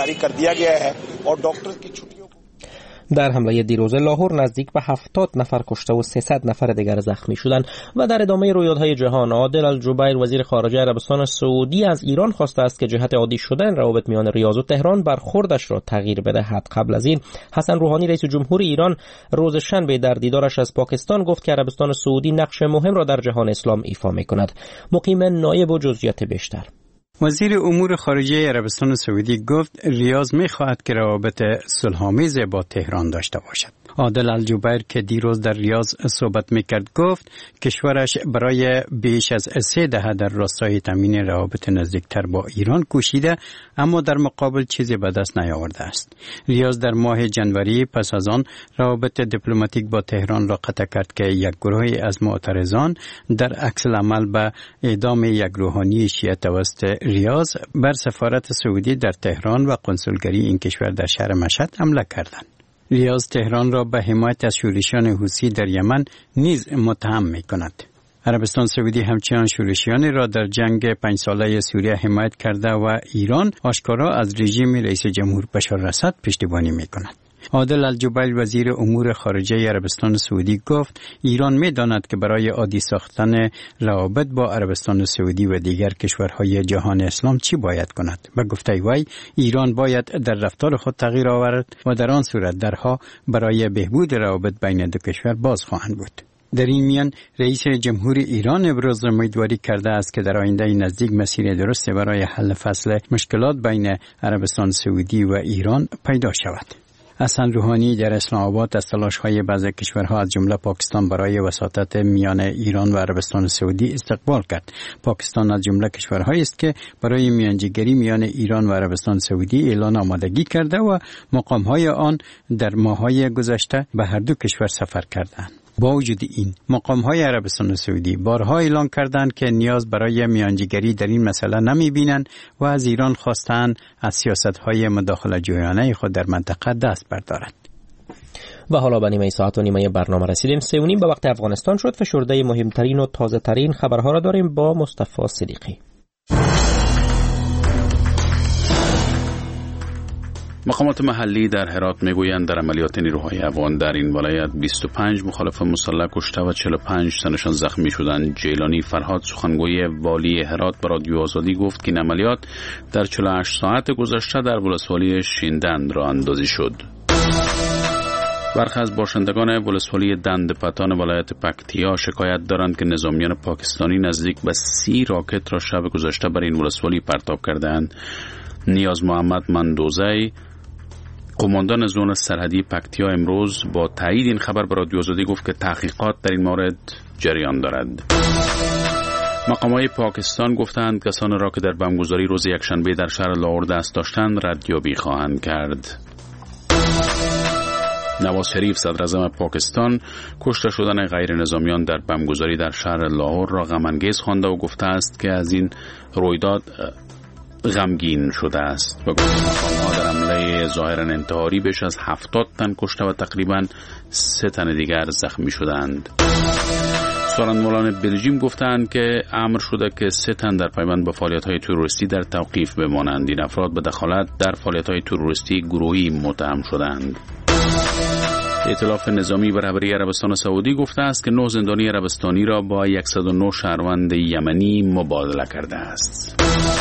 Speaker 1: در حمله دیروز لاهور نزدیک به هفتاد نفر کشته و سیصد نفر دیگر زخمی شدند. و در ادامه رویدادهای جهان، عادل الجبیر وزیر خارجه عربستان سعودی از ایران خواسته است که جهت عادی شدن روابط میان ریاض و تهران برخوردش را تغییر بدهد. قبل از این حسن روحانی رئیس جمهور ایران روز شنبه در دیدارش از پاکستان گفت که عربستان سعودی نقش مهم را در جهان اسلام ایفا می‌کند. مقیم نایب و جزئیات بیشتر.
Speaker 21: وزیر امور خارجه عربستان سعودی گفت ریاض می‌خواهد که روابط صلح‌آمیز با تهران داشته باشد. عادل الجبیر که دیروز در ریاض صحبت میکرد گفت کشورش برای بیش از سه دهه در راستای تامین روابط نزدیکتر با ایران کوشیده، اما در مقابل چیزی به دست نیاورده است. ریاض در ماه جنوری پس از آن روابط دیپلماتیک با تهران را قطع کرد که یک گروهی از معترضان در عکس العمل به اعدام یک روحانی شیعه توسط ریاض بر سفارت سعودی در تهران و قنسولگری این کشور در شهر مشهد حمله کردند. ریاض تهران را به حمایت از شورشیان حوثی در یمن نیز متهم می کند. عربستان سعودی همچنان شورشیانی را در جنگ پنج ساله سوریه حمایت کرده و ایران آشکارا از رژیم رئیس جمهور بشار الاسد پشتیبانی می کند. عادل الجبیر وزیر امور خارجه عربستان سعودی گفت ایران می داند که برای عادی ساختن روابط با عربستان سعودی و دیگر کشورهای جهان اسلام چی باید کند. به گفته وی ایران باید در رفتار خود تغییر آورد و در آن صورت درها برای بهبود روابط بین دو کشور باز خواهند بود. در این میان رئیس جمهور ایران ابراز امیدواری کرده است که در آینده نزدیک مسیر درست برای حل فصل مشکلات بین عربستان سعودی و ایران پیدا شود. حسن روحانی در اسلام آباد از تلاش‌های بعضی کشورها از جمله پاکستان برای وساطت میان ایران و عربستان سعودی استقبال کرد. پاکستان از جمله کشورهایی است که برای میانجیگری میان ایران و عربستان سعودی اعلان آمادگی کرده و مقام‌های آن در ماه‌های گذشته به هر دو کشور سفر کردند. با وجود این مقام‌های عربستان سعودی بارها اعلان کردند که نیاز برای میانجیگری در این مسئله نمی‌بینند و از ایران خواستند از سیاست‌های مداخله‌جویانه خود در منطقه دست بردارد.
Speaker 1: و حالا به نیمه ساعت و نیمه برنامه رسیدیم. سه و نیم به وقت افغانستان شد. فشرده مهمترین و تازه ترین خبرها را داریم با مصطفی صدیقی.
Speaker 4: مقامات محلی در هرات میگویند در عملیات نیروهای افغان در این ولایت بیست و پنج مخالف مسلح کشته و چهل و پنج تنشان زخمی شدند. جیلانی فرهاد سخنگوی والی هرات به رادیو آزادی گفت که این عملیات در چهل و هشت ساعت گذشته در ولسوالی شیندند را اندازی شد. برخی از باشندگان ولسوالی دند پتان ولایت پکتیا شکایت دارند که نظامیان پاکستانی نزدیک به سی راکت را شب گذشته بر این ولسوالی پرتاب کردند. نیاز محمد مندوزی قماندان زون سرحدی پکتیا امروز با تایید این خبر به رادیو آزادی گفت که تحقیقات در این مورد جریان دارد. مقامات پاکستان گفتند کسانی را که در بمبگذاری روز یکشنبه در شهر لاهور دست داشتند ردیابی خواهند کرد. نواز شریف صدر اعظم پاکستان کشته شدن غیر نظامیان در بمبگذاری در شهر لاهور را غم انگیز خوانده و گفته است که از این رویداد غمگین شده است. با گفتن در حمله ظاهرا انتحاری بیش از هفتاد تن کشته و تقریبا سه تن دیگر زخمی شدند. سخنرانان بلژیم گفتند که امر شده که سه تن در پیوند به فعالیت‌های تروریستی در توقیف بمانند. این افراد به دخالت در فعالیت‌های تروریستی گروهی متهم شدند. ائتلاف نظامی به رهبری عربستان سعودی گفته است که نه زندانی عربستانی را با صد و نه شهروند یمنی مبادله کرده است.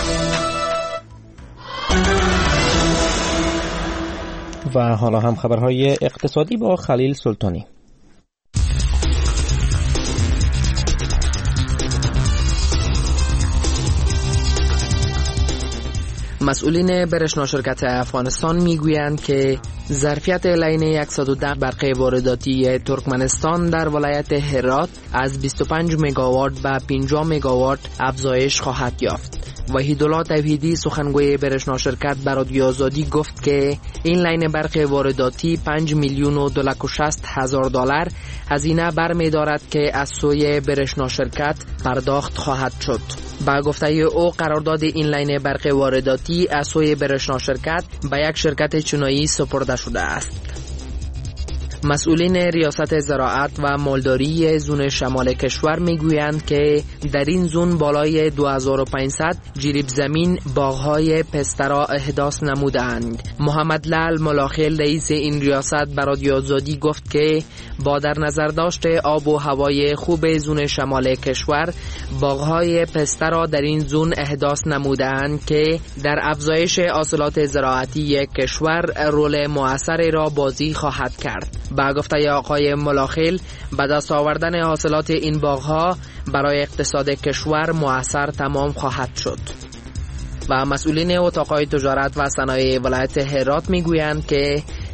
Speaker 1: و حالا هم خبرهای اقتصادی با خلیل سلطانی.
Speaker 3: مسئولین برشنا شرکت افغانستان میگویند که ظرفیت لین صد و ده برقه وارداتی ترکمنستان در ولایت هرات از بیست و پنج مگاوات به پنجاه مگاوات افزایش خواهد یافت. وحیدالله توحیدی سخنگوی برشنا شرکت به رادیو آزادی گفت که این لین برق وارداتی پنج میلیون و دو شصت هزار دلار هزینه برمی دارد که از سوی برشنا شرکت پرداخت خواهد شد. با گفته او قرارداد این لین برق وارداتی از سوی برشنا شرکت به یک شرکت چینایی سپرده شده است. مسئولین ریاست زراعت و مالداری زون شمال کشور میگویند که در این زون بالای دو هزار و پانصد جریب زمین باغهای پسته را احداث نمودند. محمد لال ملاخل رئیس این ریاست به رادیو آزادی گفت که با در نظر داشت آب و هوای خوب زون شمال کشور باغهای پسته را در این زون احداث نمودند که در افزایش حاصلات زراعتی کشور رول مؤثری را بازی خواهد کرد. با گفته آقای ملاخل به دست آوردن حاصلات این باغها برای اقتصاد کشور مؤثر تمام خواهد شد. و مسئولین اتاقهای تجارت و صنایع ولایت هرات میگویند که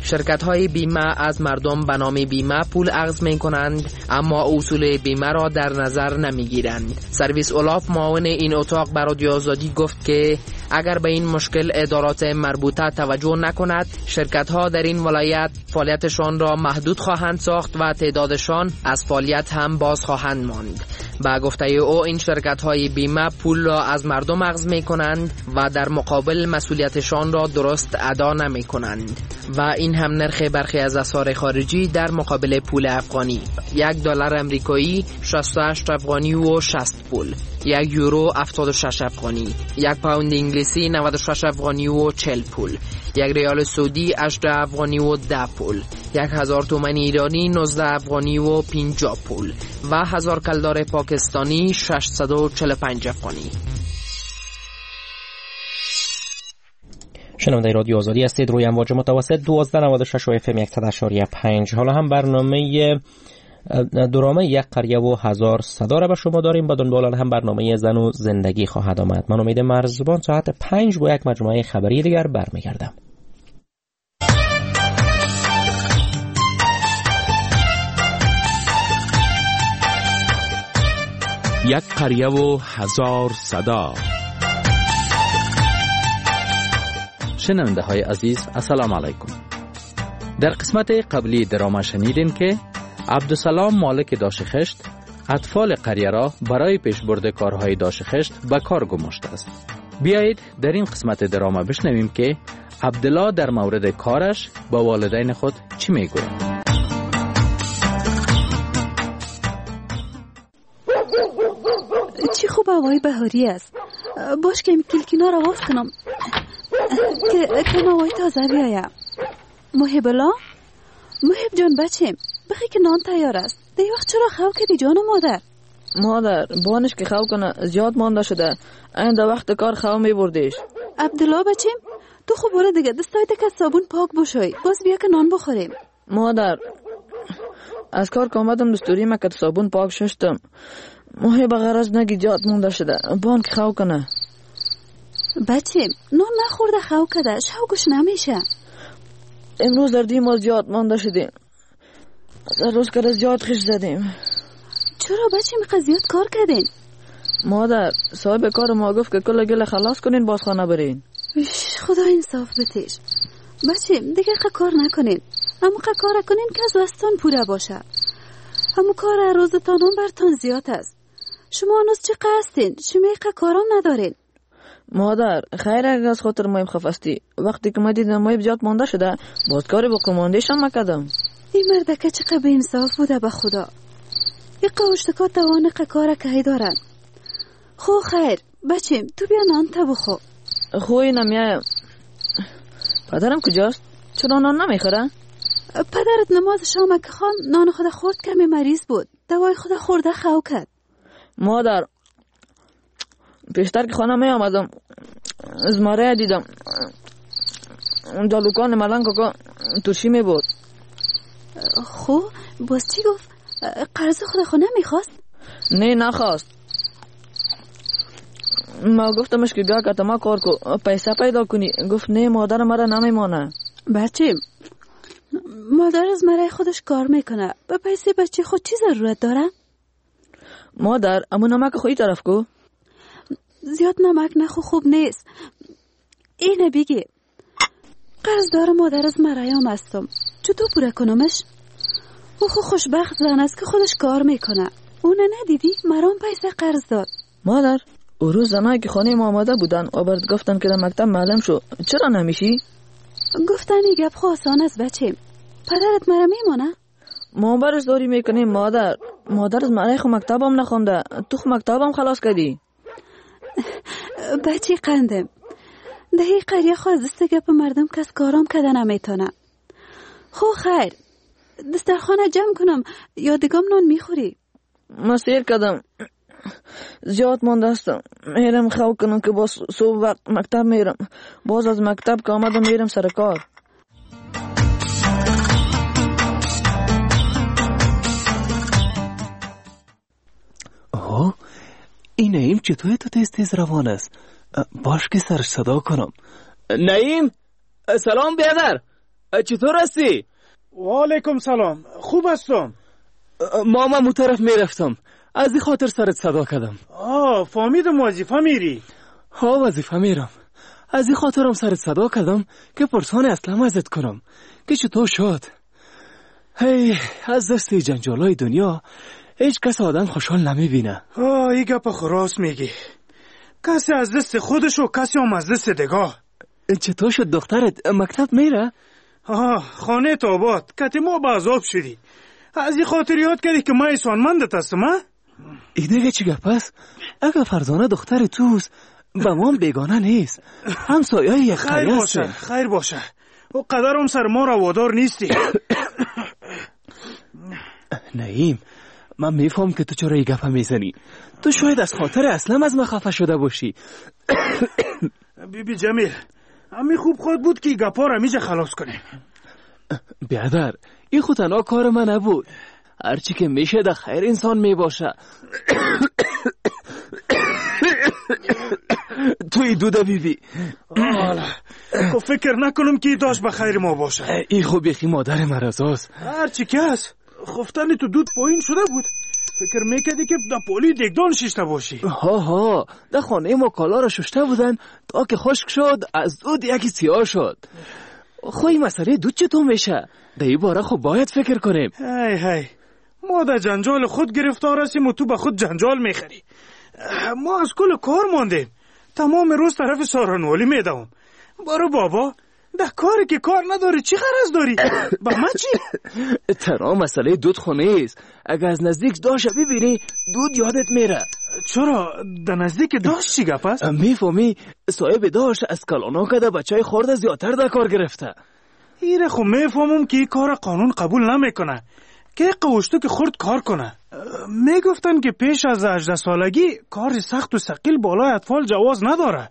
Speaker 3: شرکت های بیمه از مردم به نام بیمه پول اخذ می کنند اما اصول بیمه را در نظر نمی گیرند. سرویس اولاف معاون این اتاق بر رادیو آزادی گفت که اگر به این مشکل ادارات مربوطه توجه نکند شرکت ها در این ولایت فعالیتشان را محدود خواهند ساخت و تعدادشان از فعالیت هم باز خواهند ماند. با گفته او این شرکت های بیمه پول را از مردم اخذ می کنند و در مقابل مسئولیتشان را درست ادا نمی کنند و این هم نرخ برخی از اسعار خارجی در مقابل پول افغانی. یک دلار امریکایی شصت و هشت افغانی و شصت پول، یک یورو هفتاد و شش افغانی، یک پوند انگلیسی نود و شش افغانی و چهل پول، یک ریال سعودی هشت افغانی و ده پول، یک هزار تومان ایرانی نوزده افغانی و پنجاه پول و هزار کلدار پاکستانی ششصد و چهل و پنج افغانی.
Speaker 1: شنونده رادیو آزادی هستید روی امواج متوسط دوازده نود و شش و اف ام صد و اشاری پنج. حالا هم برنامه درامه یک قریه و هزار صدا را به شما داریم. با دنبال هم برنامه زن و زندگی خواهد آمد. من امید مرزبان ساعت پنج با یک مجموعه خبری دیگر برمیگردم.
Speaker 6: یک قریه و هزار صدا.
Speaker 22: شنونده های عزیز السلام علیکم. در قسمت قبلی دراما شنیدین که عبدالسلام مالک داشخشت اطفال قریه را برای پیشبرد کارهای داشخشت به کار گماشته است. بیایید در این قسمت دراما بشنویم که عبدالله در مورد کارش با والدین خود چی میگوید.
Speaker 23: چی خوب هوای بهاری است. باش که کلکینا را آواز کنم که کم هوای تازه بیایم. محب الله، محب جان بچیم بخی که نان تیار است. دی وقت چرا خو کدی جان مادر؟
Speaker 24: مادر بانش که خو کنه زیاد مانده شده. این در وقت کار خو می بردیش.
Speaker 23: عبدالله بچیم تو خوب برو دیگه دستای تک از صابون پاک بشوی باز بیا که نان بخوریم.
Speaker 24: مادر از کار که آمدم دستوری ما که صابون پاک ششتم. محب غرض نگی جات مونده شده. بان که خو کنه.
Speaker 23: بچیم نان نخورده خو کده شوقش نمیشه.
Speaker 24: امروز در دی ما زیاد مانده شدیم. در روز که زیاد خش زدیم.
Speaker 23: چرا بچیم قضیات کار کردین؟
Speaker 24: مادر صاحب کار ما گفت که کل گل خلاص کنین باز خانه برین.
Speaker 23: خدا انصاف بتیش. بچیم دیگه قه کار نکنین. اما قه کار کنین که از وستان پوره باشه. اما کار روزتانون برتان زیاد است. شما هنوز چه قصدین؟ شما قه کارام ندارین.
Speaker 24: مادر خیر اگه از خاطر مایم خفستی. وقتی که ما دیدم مایم زیاد مانده شده باز کاری با کماندیشم مکدم.
Speaker 23: این مردکه چقدر به انصاف بوده به خدا. یک قوشتکا توان قکاره که هی دارن. خو خیر بچیم تو بیا نان تا بخو.
Speaker 24: خوی نمیایم. پدرم کجاست؟ چرا نان نمیخوره؟
Speaker 23: پدرت نماز شام که خان نان خود خورد کمی مریض بود. دوای خود خورده خو کرد.
Speaker 24: مادر پیشتر که خانه می آمدم از ماره دیدم دلوکان ملنگ که ترشی می بود.
Speaker 23: خو باز چی گفت؟ قرض خود خود نمیخواست؟
Speaker 24: نه نخواست. ما گفتمش که بیا که ما کار کو پیسه پیدا کنی. گفت نه مادر مرا نمیمانه.
Speaker 23: بچه مادر از مرای خودش کار میکنه. به پیسه بچه خود چی ضرورت داره؟
Speaker 24: مادر اما نمک خوی طرف کو.
Speaker 23: زیاد نمک نخو خوب نیست. اینه بگی قرض داره مادر از مرایم هستم. چطور پوره کنمش؟ او خو خوشبخت زن است که خودش کار میکنه. اونه ندیدی؟ مرام پیسه قرض داد.
Speaker 24: مادر او روز زنایی که خانه ما آمده بودن و برد گفتن که در مکتب معلم شو. چرا نمیشی؟
Speaker 23: گفتن ای گپ خو آسان است بچیم. پدرت مرا میمانه؟
Speaker 24: ما برش داری میکنیم مادر. مادر از مرای خو مکتبم نخونده. تو خو مکتبم خلاص کردی.
Speaker 23: بچی قندم دهی قریه خواست دست گپ مردم کس کارام کده نمیتونه. خو خیر دسترخانه جمع کنم یا دیگم نان میخوری؟
Speaker 24: ما سیر کدم زیاد مانده هستم. میرم خو کنم که باز صبح وقت مکتب میرم. باز از مکتب که آمدم میرم سر کار.
Speaker 25: آه این نعیم چطور تو تیز تیز روان است؟ باش که سرش صدا کنم.
Speaker 26: نعیم سلام بیادر.
Speaker 25: چطور هستی؟
Speaker 8: و علیکم سلام، خوب هستم.
Speaker 25: ما من طرف میرفتم، از این خاطر سرت صدا کردم.
Speaker 8: آه فهمیدم وظیفه میری.
Speaker 25: ها وظیفه میرم، از این خاطرم سرت صدا کردم که پرسان اصلا ازت کنم که چطور شد. هی از دست جنجالای دنیا هیچ کس آدم خوشحال نمیبینه.
Speaker 8: آه این گپ خراس میگی، کسی از دست خودش و کسی هم از دست دگاه.
Speaker 25: چطور شد دخترت مکتب میره؟
Speaker 8: آه خانه تاباد کتی ما با عذاب شدی، از این خاطر یاد کردی که من ایسانمندت هستم. ها
Speaker 25: این دیگه چی گپ است؟ اگه فرزانه دختر توست به ما بیگانه نیست، هم سایه یک
Speaker 8: خیر باشه خیر باشه، و قدرم سر ما روادار نیستی.
Speaker 25: نعیم من میفهم که تو چرا این گپ میزنی، تو شاید از خاطر اصلا از من خفه شده باشی.
Speaker 8: بی بی جمیل امی خوب خود بود که گپا رو میجا خلاص کنیم.
Speaker 25: بیادر این خود تنها کار من نبود، هرچی که میشه ده خیر انسان میباشه. توی دوده بی بی
Speaker 8: که فکر نکنم که داشت بخیر ما باشه.
Speaker 25: این خوب یخی مادر مرزاست.
Speaker 8: هرچی که هست خفتن تو دود پایین شده بود، فکر میکردی که دا پولی دگدان ششته باشی.
Speaker 25: ها ها دا خانه ما کالا را ششته بودن تا که خشک شد از دود یکی سیاه شد. خوی مسئله دود چطور میشه؟ دا این باره خب باید فکر کنیم.
Speaker 8: هی هی ما دا جنجال خود گرفتار هستیم و تو به خود جنجال میخری. ما از کل کار ماندیم، تمام روز طرف سارنوالی میدوم. برو بابا ده کاری که کار نداری چی غرض داری؟ با من چی؟
Speaker 25: تنها مسئله دود خونه است، اگه از نزدیک داشت ببینی دود یادت میره.
Speaker 8: چرا؟ در نزدیک داشت چی گپ است؟
Speaker 25: میفهمی صاحب داشت از کلانا کده بچه خورده زیادتر در کار گرفته.
Speaker 8: ایره خب میفهمم که این کار قانون قبول نمیکنه که قوشتو که خورد کار کنه. میگفتن که پیش از هجده سالگی کار سخت و ثقیل بالای اطفال جواز نداره.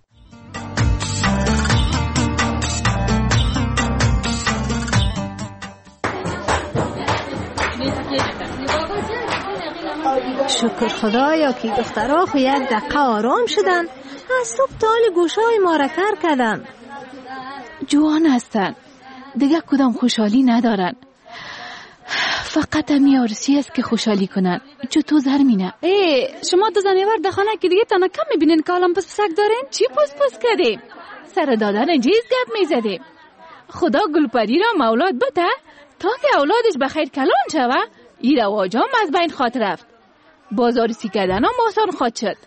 Speaker 9: شکر خدایا که دخترها خو یک دقیقه آرام شدن، از صبح تال گوشای ما را کر کردن.
Speaker 10: جوان هستن، دیگه کدام خوشحالی ندارن، فقط همی عروسی است که خوشحالی کنن. چو تو زرمینه ای شما دو زنیور در خانه که دیگه تنها کم میبینین که الان پس پسک دارین؟ چی پس پس کردیم؟ سر دادن جیز گپ میزدیم. خدا گلپری را مولاد بده تا که اولادش بخیر کلان شوه. این رواجام از بین خاطر رفت، بازاری سی کردن هم آسان خواهد شد.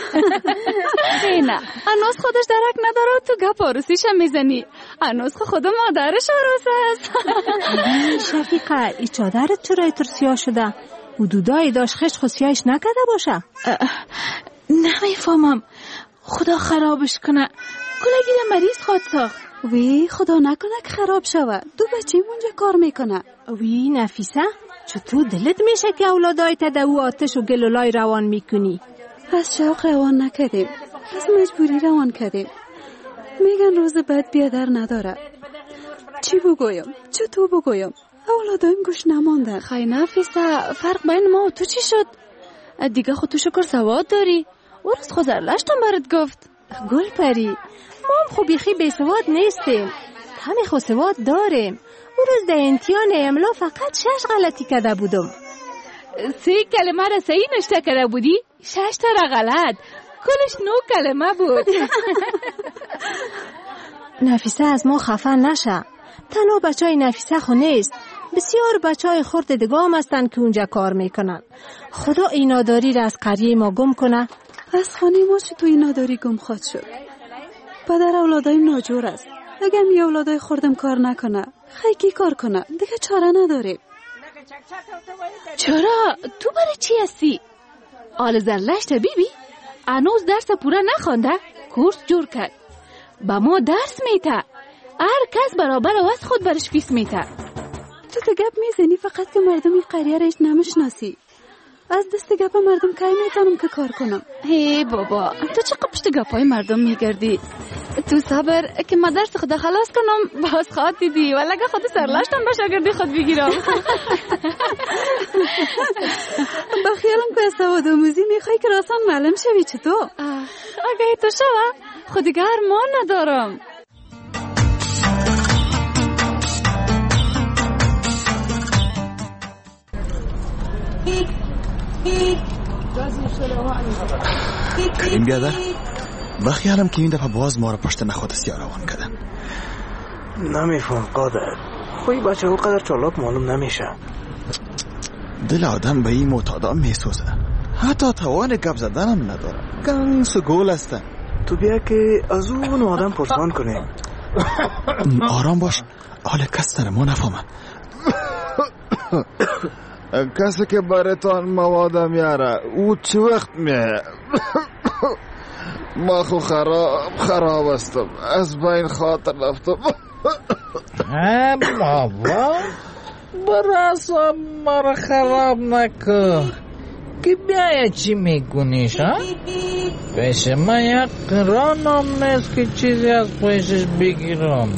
Speaker 10: نه انوز خودش درک نداره تو گپ عروسیش هم میزنی. انوز خود مادرش عروس است.
Speaker 9: شفیقه ای چادرت چرا ترسیا شده؟ حدودای داشت خشت خسیایش نکده باشه؟
Speaker 10: نمیفهمم، خدا خرابش کنه. کلگی مریض خواد ساخت.
Speaker 23: وی خدا نکنه که خراب شوه، دو بچه اونجا کار میکنه.
Speaker 9: وی نفیسه چطور دلت میشه که اولادای تدو آتش و گلولای روان میکنی؟
Speaker 23: از شوق روان نکردیم، از مجبوری روان کردیم. میگن روز بعد بیادر نداره. چی بگویم؟ چطور بگویم؟ اولادایم گوش نمانده.
Speaker 10: خیلی نفیسه، فرق بین ما و تو چی شد؟ دیگه خود تو شکر سواد داری، او روز خوزرلشتم برات گفت.
Speaker 9: گل پری ما هم خوب بیخی بی سواد نیستیم، همه خود سواد داریم. او روز در امتحان املا فقط شش غلطی کرده بودم.
Speaker 10: سه کلمه را صحیح نشته کرده بودی؟ شش تا را غلط، کلش نو کلمه بود.
Speaker 9: نفیسه از ما خفه نشه، تنها بچه های نفیسه خو نیست، بسیار بچه های خورد دگام هستن که اونجا کار میکنن. خدا ایناداری را از قریه ما گم کنه.
Speaker 23: از خانه ما چطور ایناداری گم خواهد شد؟ پدر اولادایم ناجور است، اگر می اولادای خوردم کار نکنه خیلی کار کنه، دیگه چاره نداریم.
Speaker 10: چرا؟ تو برای چی هستی؟ آل زرلشت بیبی انوز درس پورا نخونده، کورس جور کرد، با ما درس میته، هر کس برابر واسه خود برش فیس میته.
Speaker 23: تو تو گپ میزنی فقط که مردمی قریه رش نمیشناسی. از دست گپ مردم کی میتونم که کار کنم؟
Speaker 10: هی بابا تو چه پشت گپای مردم میگردی؟ تو صبر که من درس خود خلاص کنم باز خواد دیدی ولی اگه خود سرلاشتم با شاگردی خود بگیرم.
Speaker 23: با خیالم که سواد آموزی میخوای که راسان معلم شوی چطور؟
Speaker 10: اگه تو شوه خود دیگه ارمان ندارم.
Speaker 2: کریم بیادر بخیالم که این دفعه باز ما را پشت نخواد سیاه روان کردن.
Speaker 25: نمیفهم قادر، خوی بچه او قدر چالاک معلوم نمیشه.
Speaker 2: دل آدم به این معتادا میسوزه، حتی توان گپ زدنم نداره. گنس و گول هستن.
Speaker 25: تو بیا که از اون آدم پرسان کنیم.
Speaker 2: آرام باش، حال کس نره ما نفهمن. کسی که براتان مواد میاره او چه وقت میه؟ ما خو خراب خراب هستم، از بین خاطر رفتم.
Speaker 22: ها بابا براسا ما را خراب نکن که بیایی چی میکنیش ها؟ پیش ما یک قرانم نیست که چیزی از پیشش بگیرم.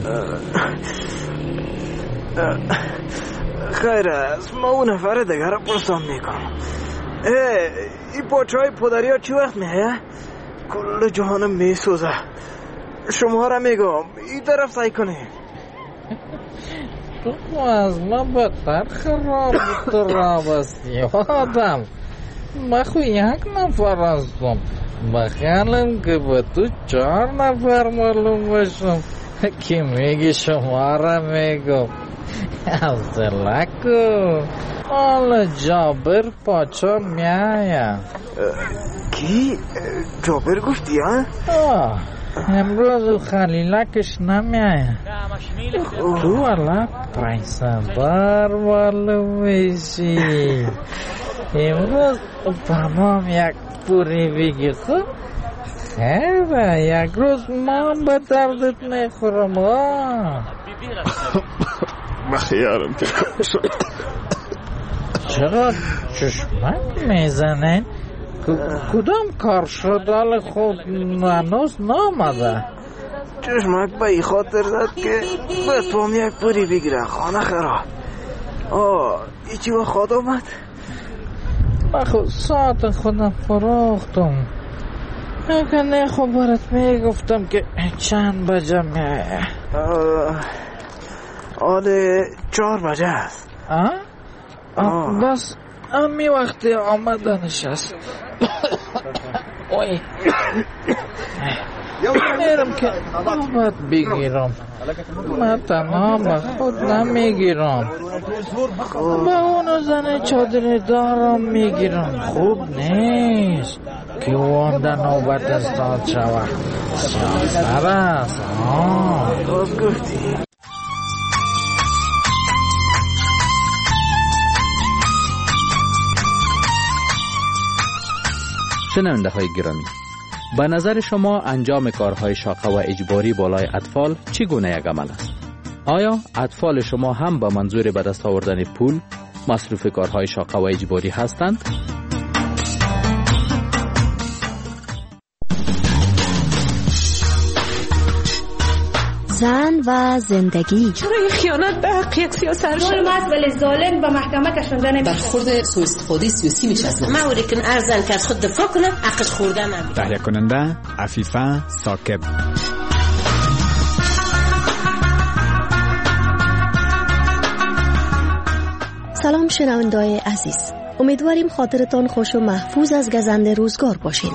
Speaker 25: خیر است، ما اون نفر دیگر را پرسان میکنم. این پاچهای پدری ها چی وقت میه؟ کل جهانم میسوزه. شما را میگم این طرف سعی کنی.
Speaker 22: تو از ما بدتر خراب تو را بستی آدم. ما خو یک نفر هستم، بخیالم که به تو چهار نفر معلوم باشم که میگی شما را میگم. حوصله کن، حالا جابر پاچا میایم.
Speaker 25: کی؟ جابر گفتی ها؟
Speaker 22: آه امروز خلیلکش نمیایم. تو حالا پرینسندار معلوم میشی. امروز تمام یک پوری بگی خب خیره یک روز ما به دردت میخورم. آه
Speaker 2: بخیارم که
Speaker 22: چرا چشمک میزنین؟ کدام کار شد حال خود هنوز نامده؟
Speaker 25: چشمک به ای خاطر زد که به توم یک پوری بگیره خانه خراب. آه ای چی با خود آمد؟
Speaker 22: من خود ساعت خودم فروختم. اگه نه خب برات میگفتم که چند بجه میه.
Speaker 25: آده چهار بجه است.
Speaker 22: آه؟ آه. بس امی وقتی آمدنش است. اوی میرم که نوبت بگیرم. من تنها به خود نمیگیرم، با اونو زن چادر دارم میگیرم. خوب نیست که اون در نوبت استاد شود. شاید است. آه
Speaker 25: باز گفتی
Speaker 22: شنونده های گرامی، به نظر شما انجام کارهای شاقه و اجباری بالای اطفال چگونه یک عمل است؟ آیا اطفال شما هم به منظور به دست آوردن پول مصروف کارهای شاقه و اجباری هستند؟
Speaker 11: زن و زندگی.
Speaker 12: چرا این خیانت به حق یک سیاست
Speaker 13: ظلم است ولی ظالم به محکمه کشنده نمیشه.
Speaker 12: برخورد سوء استفاده سیاسی میشه. اصلا
Speaker 13: موری که ارزن که از خود دفاع کنه حقش خورده نمیشه.
Speaker 14: تهیه کننده عفیفه ثاقب.
Speaker 11: سلام شنونده‌های عزیز، امیدواریم خاطرتان خوش و محفوظ از گزند روزگار باشین.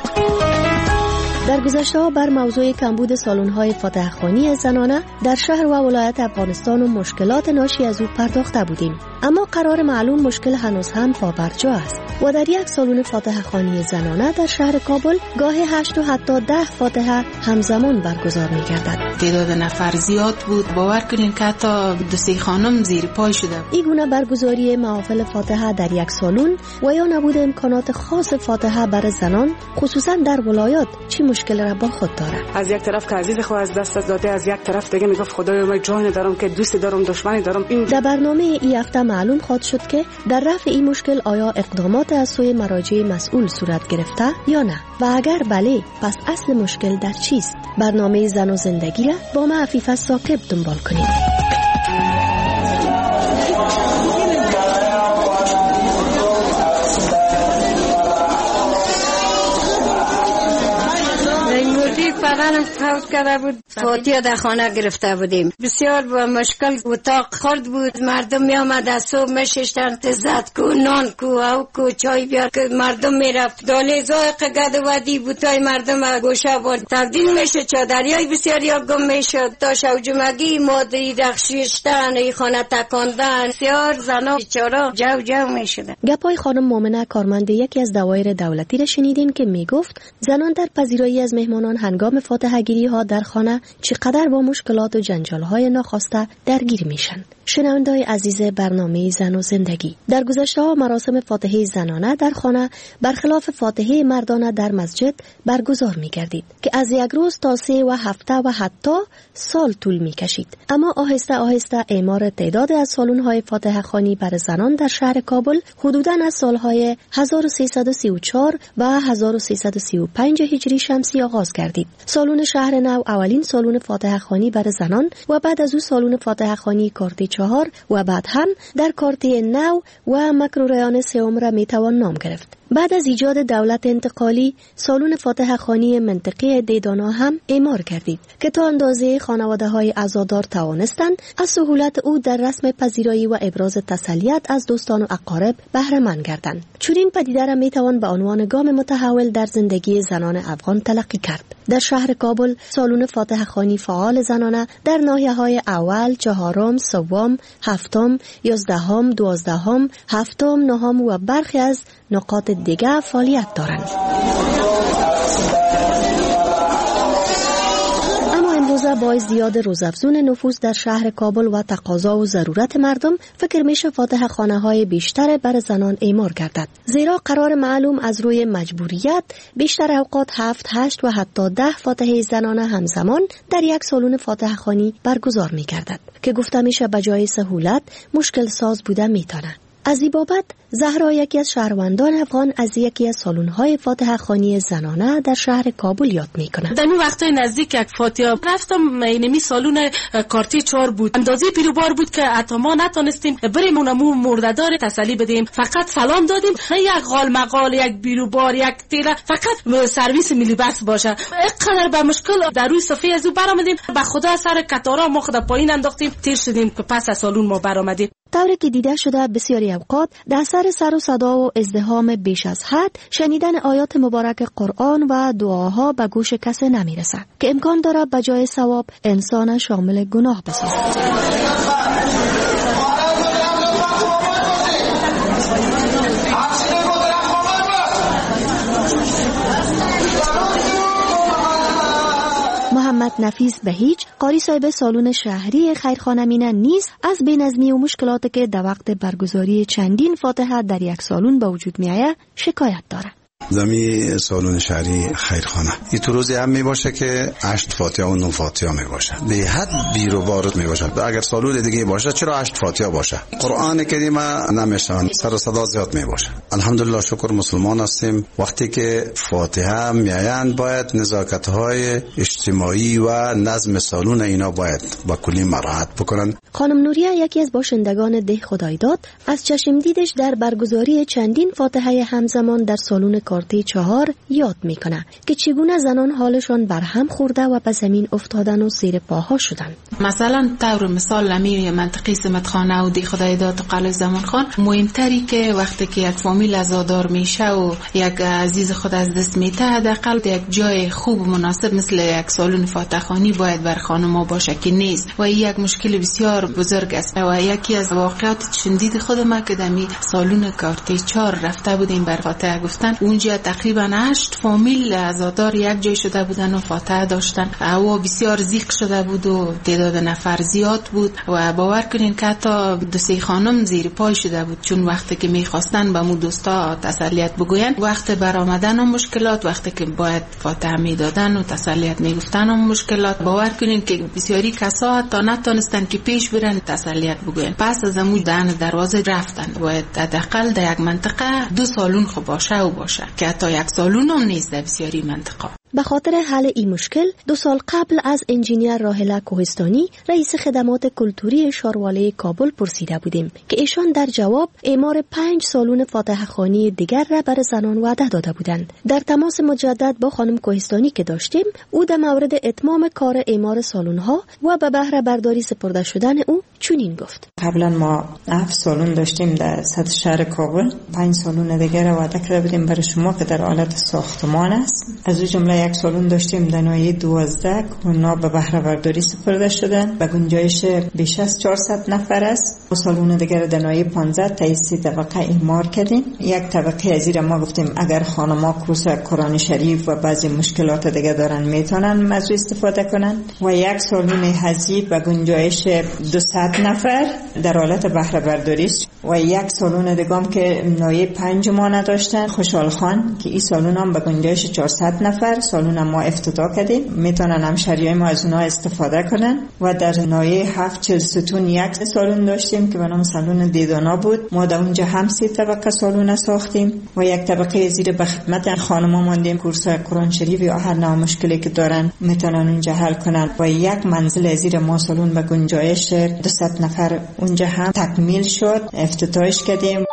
Speaker 11: در گذشته ها بر موضوع کمبود سالن‌های فاتحخوانی زنانه در شهر و ولایت افغانستان و مشکلات ناشی از او پرداخته بودیم، اما قرار معلوم مشکل هنوز هم پابرجا است و در یک سالن فاتحخوانی زنانه در شهر کابل گاه هشت و حتی ده فاتحه همزمان برگزار می‌گردد.
Speaker 12: تعداد نفر زیاد بود، باور کنین که حتی دو سه خانم زیر پای شده.
Speaker 11: این گونه برگزاری محافل فاتحه در یک سالن و یا نبود امکانات خاص فاتحه برای زنان خصوصا در ولایات چی مشکل را با خود دارد.
Speaker 12: از یک طرف که عزیز خو از دست داده، از یک طرف دیگه میگفت خدایا من جان دارم که دوست دارم دشمنی دارم. این
Speaker 11: در برنامه این هفته معلوم خواهد شد که در رفع این مشکل آیا اقدامات از سوی مراجع مسئول صورت گرفته یا نه و اگر بله پس اصل مشکل در چیست؟ برنامه زن و زندگی را با من عفیفه ثاقب دنبال کنید.
Speaker 13: فقط مادرم فوت کرده بود، فوتیه در خانه گرفته بودیم. بسیار با مشکل اتاق خرد بود. مردم می آمد از صبح میشستن تزد کو نان کو او کو چای بیار که مردم میرفت. دالیزای قگد ودی بوتای مردم گوشه بود تبدیل میشه چادریای بسیار یا گم میشد. تا شوجمگی مادری رخشیشتن ای خانه تکاندن بسیار زنا بیچاره جو جو میشدن.
Speaker 11: گپای خانم مومنه کارمند یکی از دوایر دولتی را شنیدین که میگفت زنان در پذیرایی از مهمانان هنگام فاتحه گیری ها در خانه چقدر با مشکلات و جنجال های ناخواسته درگیر میشن. شنونده‌های عزیز برنامه زن و زندگی، در گذشته ها مراسم فاتحه زنانه در خانه برخلاف فاتحه مردانه در مسجد برگزار می‌گردید که از یک روز تا سه و هفته و حتی سال طول می‌کشید. اما آهسته آهسته اعمار تعداد از سالن‌های فاتحه خوانی برای زنان در شهر کابل حدوداً از سال‌های هزار و سیصد و سی و چهار و هزار و سیصد و سی و پنج هجری شمسی آغاز گردید. سالن شهر نو اولین سالن فاتحه خوانی برای زنان و بعد از او سالن فاتحه خوانی کارت چهار و بعد هم در کارتی نو و مکروریان سوم را میتوان نام گرفت. بعد از ایجاد دولت انتقالی سالن فاتحه خوانی منطقه دیدانا هم اعمار کردید که تا اندازه خانواده های عزادار توانستند از سهولت او در رسم پذیرایی و ابراز تسلیت از دوستان و اقارب بهره مند گردند. چنین پدیده را میتوان به عنوان گام متحول در زندگی زنان افغان تلقی کرد. در شهر کابل سالن فاتحه خوانی فعال زنانه در ناحیه‌های اول، چهارم، سوم، هفتم، یازدهم، دوازدهم، هفتم، نهم و برخی از نقاط دیگر فعالیت دارند. اما امروزه با زیاد روزافزون نفوذ در شهر کابل و تقاضا و ضرورت مردم فکر میشه فاتحه خانه های بیشتر بر زنان اعمار گردد، زیرا قرار معلوم از روی مجبوریت بیشتر اوقات هفت، هشت و حتی ده فاتحه زنانه همزمان در یک سالن فاتحه خوانی برگزار می گردد که گفته میشه بجای سهولت مشکل ساز بوده میتونه. از این بابت زهرا یکی از شهروندان افغان از یکی از سالن‌های فاتحه خوانی زنانه در شهر کابل یاد میکنه.
Speaker 5: در این وقتای نزدیک یک فاتحه رفتم، اینمی سالن کارتی چهار بود، اندازه پیروبار بود که حتی ما نتونستیم بریم اونمو مرددار تسلی بدیم، فقط سلام دادیم یک غال مقال، یک بیروبار، یک تیره، فقط سرویس ملی بس باشه. اینقدر به مشکل در روی صفحه از او برآمدیم، به خدا سر کتارا ما خود پایین انداختیم، تیر شدیم که پس از سالن ما برآمدیم.
Speaker 11: طوری که دیده شده بسیاری اوقات در سر سر و صدا و ازدحام بیش از حد شنیدن آیات مبارک قرآن و دعاها به گوش کسی نمیرسد که امکان داره بجای ثواب انسان شامل گناه بسازد. محمد نفیس بهیج قاری صاحب سالن شهری خیرخانه مینه نیز از بینظمی و مشکلاتی که در وقت برگزاری چندین فاتحه در یک سالن به وجود میآید شکایت دارد.
Speaker 7: زمین سالن شهری خیرخانه این تو روزی هم می باشه که هشت فاتحه و نه فاتحه می باشه، به حد بیر و بارد می باشه. اگر سالن دیگه باشه چرا هشت فاتحه باشه؟ قرآن کریم نمیشن، سر صدا زیاد می باشه. الحمدلله شکر مسلمان هستیم. وقتی که فاتحه میایند باید نزاکت های اجتماعی و نظم سالن اینا باید با کلی مراعات بکنن.
Speaker 11: خانم نوریه یکی از باشندگان ده خدایداد از چشم دیدش در برگزاری چندین فاتحه همزمان در سالن کارتی چهار یاد میکنه که چگونه زنان حالشان برهم خورده و به زمین افتادن و زیر پاها شدن.
Speaker 17: مثلا طور مثال نمی منطقه سمتخانه و دی خدایداد و قلعه زمان خان مهمتری که وقتی که یک فامیل عزادار میشه و یک عزیز خود از دست میته حداقل یک جای خوب و مناسب مثل یک سالن فاتحه خوانی باید بر خانم‌ها باشه که نیست و این یک مشکل بسیار بزرگ است. و یکی از واقعات شدید خودم که دمی سالن کارتی چهار رفته بودیم بر فاتحه گفتن، اونجا تقریبا هشت فامیل عزادار یک جای شده بودن و فاتحه داشتن. هوا بسیار زیق شده بود و تعداد نفر زیاد بود و باور کنین که حتی دو سه خانم زیر پای شده بود، چون وقتی که میخواستن به مو دوستا تسلیت بگوین وقت برآمدن و مشکلات، وقتی که باید فاتحه میدادن و تسلیت میگفتن و مشکلات، باور کنین که بسیاری کسا حتی نتونستن که پیش برن تسلیت بگوین. پس از امو دهن دروازه رفتن. باید حداقل در یک منطقه دو سالن خو باشه و باشه که حتی یک سالن هم نیست در بسیاری منطقه.
Speaker 11: به خاطر حل این مشکل دو سال قبل از انجینیر راهله کوهستانی رئیس خدمات کلتوری شارواله کابل پرسیده بودیم که ایشان در جواب اعمار پنج سالن فاتحه خوانی دیگر را برای زنان وعده داده بودند. در تماس مجدد با خانم کوهستانی که داشتیم، او در مورد اتمام کار اعمار سالن‌ها و به بهره برداری سپرده شدن او چنین گفت:
Speaker 15: قبلا ما هفت سالن داشتیم در سطح شهر کابل، پنج سالن دیگر وعده کرده بودیم برای شما که در حالت ساختمان است. از اون جمله یک سالن داشتیم در ناحیه دوازده که اونا به بهره برداری سپرده شدن و گنجایش بیش از چهارصد نفر است. و سالن دیگر در ناحیه پانزده تا سه طبقه اعمار کردیم. یک طبقه از این ما گفتیم اگر خانم‌ها کورس قرآن شریف و بعضی مشکلات دیگه دارن میتونن از استفاده کنن. و یک سالن حضیب و گنجایش دویست نفر در حالت بهره برداری است. و یک سالن دیگه هم که ناحیه پنج ما نداشتن، خوشحال خان، که این سالن هم به گنجایش چهارصد نفر سالن ما افتتاح کردیم. میتونن همشهریای ما از اونها استفاده کنن. و در ناحیه هفت چهل ستون یک سالن داشتیم که به نام سالن دیدانا بود. ما در اونجا هم سه طبقه سالن ساختیم و یک طبقه زیر به خدمت خانم‌ها ماندیم. کورس قرآن شریف یا هر نوع مشکلی که دارن میتونن اونجا حل کنن. و یک منزل زیر ما سالن به گنجایش دویست نفر اونجا هم تکمیل شد، افتتاحش کردیم.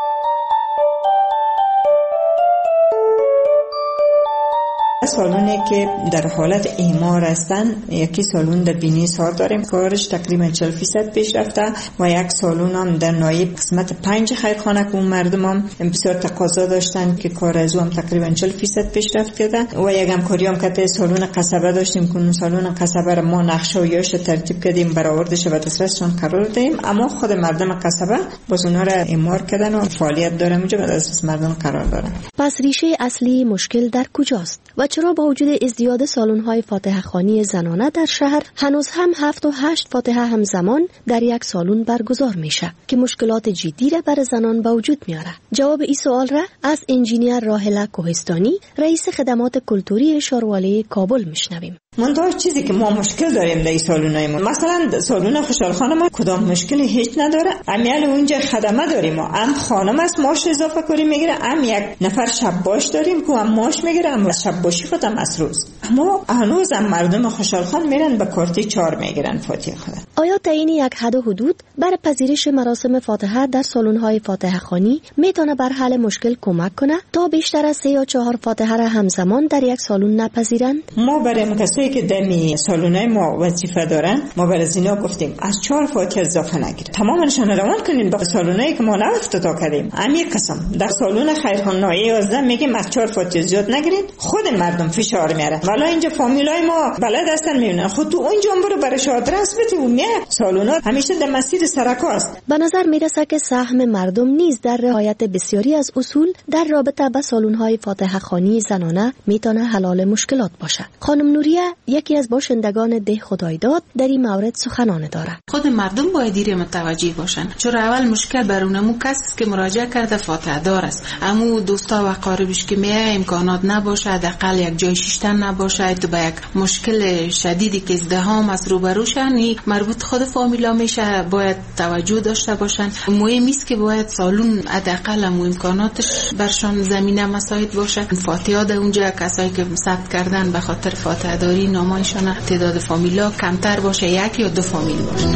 Speaker 15: سالونی که در حالت اعمار هستن، یکی سالون در بینی سار داریم کارش تقریبا چهل درصد پیش رفته و یک سالون هم در ناحیه قسمت پنج خیرخانه که اون مردم هم بسیار تقاضا داشتن که کار از اون تقریبا چهل درصد پیش رفت کرده. و یک همکاری هم که سالون قصبه داشتیم که اون سالون قصبه را ما نقشه و یاش ترتیب کردیم، برآوردش و دسترسشون قرار دادیم. اما خود مردم قصبه باز اونها را اعمار کردن و فعالیت داره اونجا و دسترس مردم قرار دارن.
Speaker 11: پس ریشه اصلی مشکل در کجاست و چرا با وجود ازدیاد سالن‌های فاتحه خوانی زنانه در شهر هنوز هم هفت و هشت فاتحه همزمان در یک سالن برگزار میشه که مشکلات جدی را برای زنان به وجود میاره؟ جواب این سوال را از انجینیر راهله کوهستانی رئیس خدمات کلتوری شارواله کابل میشنویم.
Speaker 15: منتها چیزی که ما مشکل داریم در سالونای ما، مثلا سالون خوشحال خانه ما کدام مشکلی هیچ نداره. امیال اونجا خدمه داریم، ما هم خانم است ماش اضافه کاری میگیره، هم یک نفر شب باش داریم که هم ماش میگیره، هم شب باشی خودم از روز. اما هنوز هم مردم خوشحال خان میرن به کارتی چهار میگیرن فاتحه خودن.
Speaker 11: آیا تعیین یک حد و حدود برای پذیرش مراسم فاتحه در سالن‌های فاتحه خوانی میتونه بر حل مشکل کمک کنه تا بیشتر از سه یا چهار فاتحه را همزمان در یک سالن نپذیرند؟
Speaker 15: ما برای کسایی که دمی سالونای ما وظیفه دارن، ما برای زینا گفتیم از چهار فاتحه اضافه نگیرید، تمامشون روان کنین به سالونایی که ما نو افتتاح کردیم. امیر قسم در سالون خیرخانه ناحیه یازده میگیم از چهار فاتحه زیاد نگیرید، خود مردم فشار میاره. والا اینجا فامیلای ما بلد هستن میبینن، خود تو اونجا برو برای آدرس بده و میه. سالونا همیشه در مسیر سرکاست.
Speaker 11: به نظر میرسه که سهم مردم نیز در رعایت بسیاری از اصول در رابطه با سالن‌های فاتحه خوانی زنانه میتونه حل مشکلات باشه. خانم نوریه یکی از باشندگان ده خدایداد در این مورد سخنان داره.
Speaker 17: خود مردم باید دیر متوجه باشن، چرا اول مشکل برونمو کسی که مراجعه کرده فاتحه دار است، امو دوستا و قاربش که میه امکانات نباشه، حداقل یک جای شیشتن نباشه، تو به یک مشکل شدیدی که ازدحام از روبروشن، مربوط خود فامیلا میشه، باید توجه داشته باشن. مهم است که باید سالون حداقل امو امکاناتش برشان زمینه مساعد باشه. فاتحه در اونجا کسایی که ثبت کردن به خاطر فاتحه داری نامایشان تعداد فامیلا کمتر باشه، یک یا دو فامیل باشه.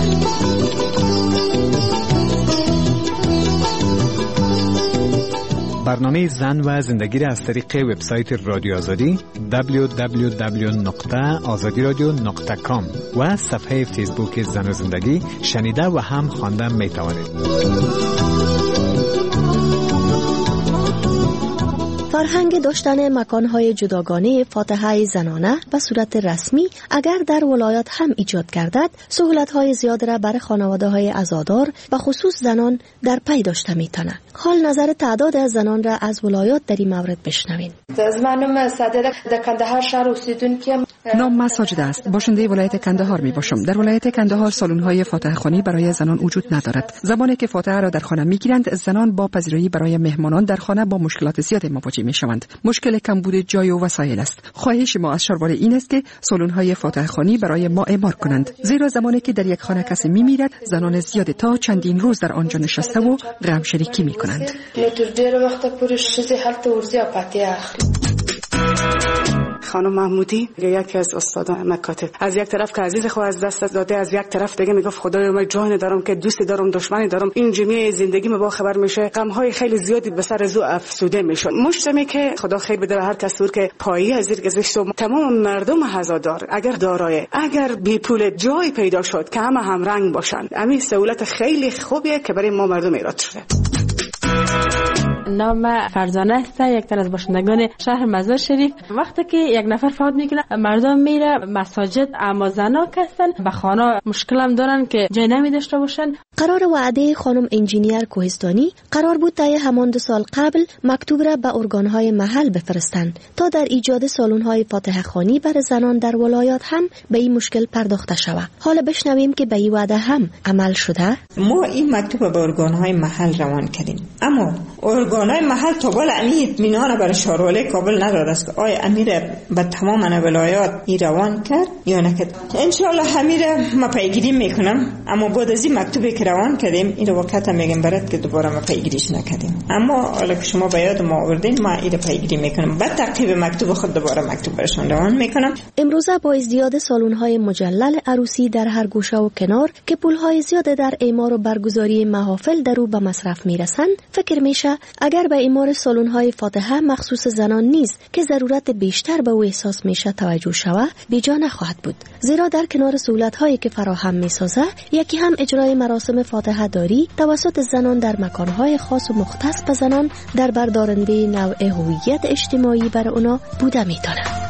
Speaker 14: برنامه زن و زندگی را از طریق وبسایت رادیو آزادی دبلیو دبلیو دبلیو دات آزادی رادیو دات کام و صفحه فیسبوک زن و زندگی شنیده و هم خواندن می توانید.
Speaker 11: فرهنگ داشتن مکانهای جداگانه فاتحه زنانه به صورت رسمی اگر در ولایات هم ایجاد گردد، سهولت‌های زیاد را برای خانواده‌های عزادار و خصوص زنان در پی داشته می‌تونه. حال نظر تعداد از زنان را از ولایات در این مورد بشنوین.
Speaker 16: زمانم ساده در کندهار شهر اوسیدونکو
Speaker 18: نام ما ساجده است. باشنده ولایت کندهار می باشم. در ولایت کندهار سالن‌های فاتحه خوانی برای زنان وجود ندارد. زمانی که فاتحه را در خانه می‌گیرند، زنان با پذیرایی برای مهمانان در خانه با مشکلات زیادی مواجه می‌شوند. مشکل کمبود جای و وسایل است. خواهش ما از شارواله این است که سالن‌های فاتحه خوانی برای ما اعمار کنند. زیرا زمانی که در یک خانه کسی می‌میرد، زنان زیادی تا چندین روز در آنجا نشسته و غم شریکی می‌کنند.
Speaker 12: خانم محمودی یکی از استادان مکاتب، از یک طرف که عزیز خو از دست داده، از یک طرف دیگه میگفت خدایا من جان دارم که دوست دارم دشمنی دارم، این جمعه زندگی ما با خبر میشه، غم های خیلی زیادی به سر زو افسوده میشد. مشتمی که خدا خیر بده به هر کس که پایی از زیر گذشت و تمام مردم هزادار اگر دارای اگر بی پول جای پیدا شد که همه هم رنگ باشن، همین سهولت خیلی خوبیه که برای ما مردم ایراد شده.
Speaker 3: نام فرزانه است، یک تن از باشندگان شهر مزار شریف. وقتی که یک نفر فوت میکنه مردم میره مساجد، اما زنا هستن به خانه مشکل هم دارن که جای نمی داشته باشن.
Speaker 11: قرار وعده خانم انجینیر کوهستانی قرار بود تا همان دو سال قبل مکتوب را به ارگانهای محل بفرستند تا در ایجاد سالن‌های فاتحه خوانی برای زنان در ولایات هم به این مشکل پرداخته شود. حالا بشنویم که به این وعده هم عمل شده.
Speaker 15: ما این مکتوب به ارگانهای محل روان کردیم، اما ارگانهای محل تا بالا امیر اطمینان برای شاروالی کابل نداد است که آیا امیر به تمام ولایات ای روان کرد یا نکرد. ان شاء الله امیر ما پیگیری میکنم، اما بعد از این مکتوبی که روان کردیم این وقت میگم برات که دوباره ما پیگیریش نکردیم، اما حالا که شما به یاد ما آوردین ما این پیگیری میکنم، بعد تعقیب مکتوب خود دوباره مکتوب برشون روان میکنم.
Speaker 11: امروزه با ازدیاد سالن‌های مجلل عروسی در هر گوشه و کنار که پول‌های زیاده در اعمار و برگزاری محافل در او به مصرف میرسند، فکر میشه اگر به اعمار سالن‌های فاتحه مخصوص زنان نیست که ضرورت بیشتر به او احساس میشه توجه شود، بیجا نخواهد بود. زیرا در کنار سهولت‌هایی که فراهم میسازه، یکی هم اجرای مراسم فاتحه داری توسط زنان در مکان‌های خاص و مختص به زنان در بردارنده نوع هویت اجتماعی بر اونا بوده میتونه.